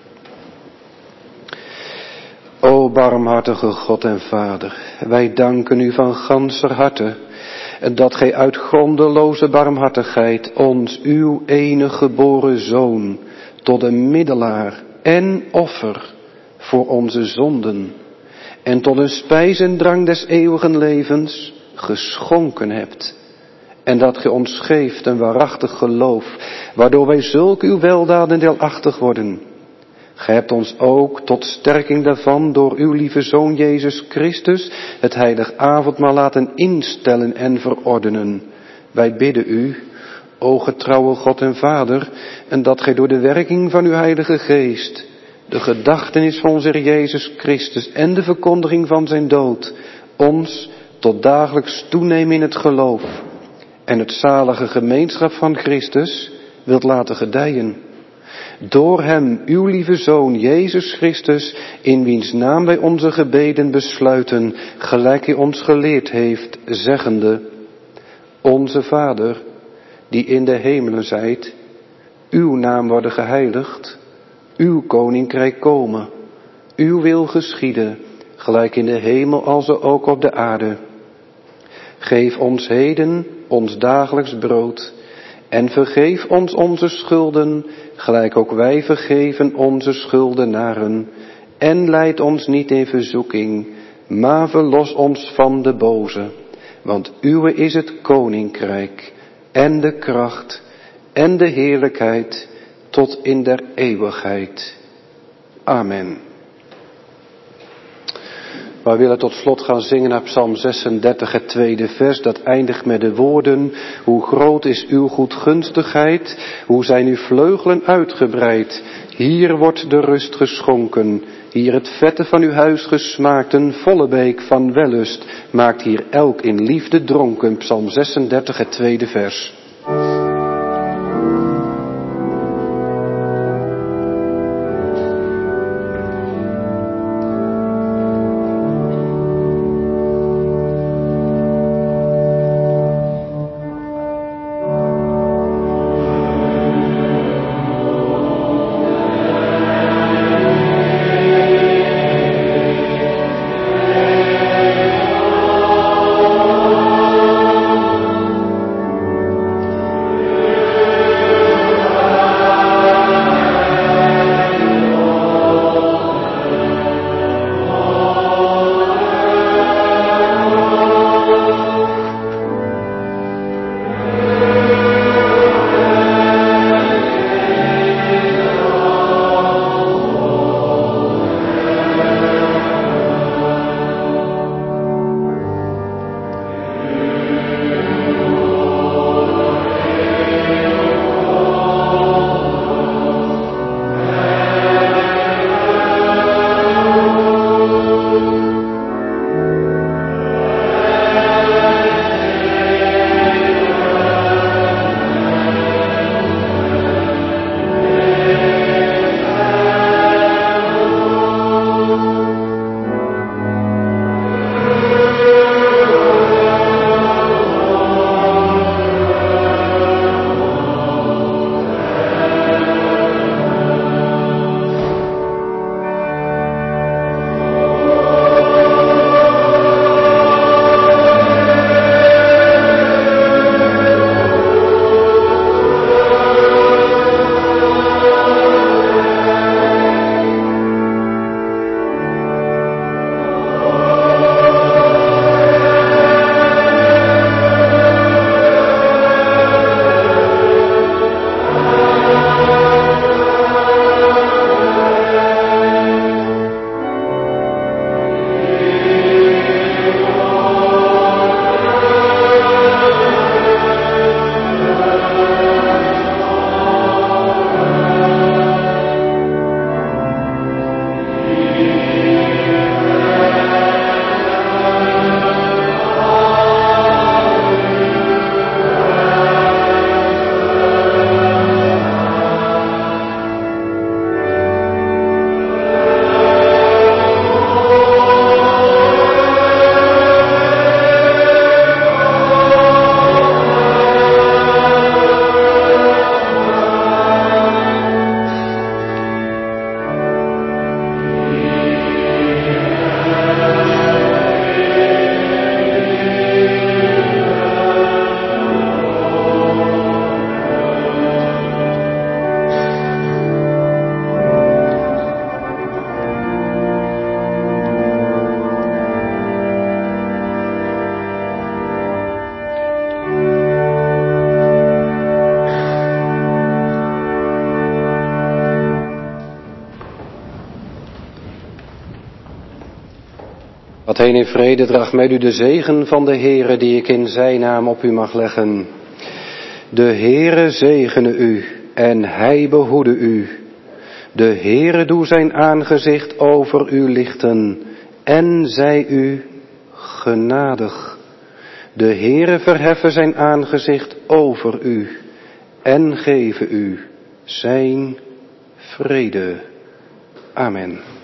S1: O barmhartige God en Vader, wij danken u van ganser harte, dat gij uit grondeloze barmhartigheid ons, uw enige geboren Zoon, tot een middelaar en offer voor onze zonden en tot een spijs en drank des eeuwigen levens geschonken hebt. En dat gij ons geeft een waarachtig geloof, waardoor wij zulk uw weldaden deelachtig worden. Gij hebt ons ook tot sterking daarvan door uw lieve Zoon Jezus Christus het heilig avondmaal laten instellen en verordenen. Wij bidden u, o getrouwe God en Vader, en dat gij door de werking van uw heilige geest de gedachtenis van onze Heer Jezus Christus en de verkondiging van zijn dood ons tot dagelijks toenemen in het geloof en het zalige gemeenschap van Christus wilt laten gedijen. Door hem, uw lieve Zoon, Jezus Christus, in wiens naam wij onze gebeden besluiten, gelijk hij ons geleerd heeft, zeggende: Onze Vader, die in de hemelen zijt, uw naam worden geheiligd, uw koninkrijk komen, uw wil geschieden, gelijk in de hemel als ook op de aarde. Geef ons heden ons dagelijks brood, en vergeef ons onze schulden, gelijk ook wij vergeven onze schuldenaren. En leid ons niet in verzoeking, maar verlos ons van de boze. Want uwe is het koninkrijk, en de kracht, en de heerlijkheid, tot in der eeuwigheid. Amen. We willen tot slot gaan zingen naar Psalm zesendertig, het tweede vers. Dat eindigt met de woorden: hoe groot is uw goedgunstigheid, hoe zijn uw vleugelen uitgebreid. Hier wordt de rust geschonken, hier het vette van uw huis gesmaakt. Een volle beek van wellust maakt hier elk in liefde dronken. Psalm zesendertig, het tweede vers. Gaat heen in vrede, draag met u de zegen van de Heere die ik in zijn naam op u mag leggen. De Heere zegene u en hij behoede u. De Heere doe zijn aangezicht over u lichten en zij u genadig. De Heere verheffen zijn aangezicht over u en geven u zijn vrede. Amen.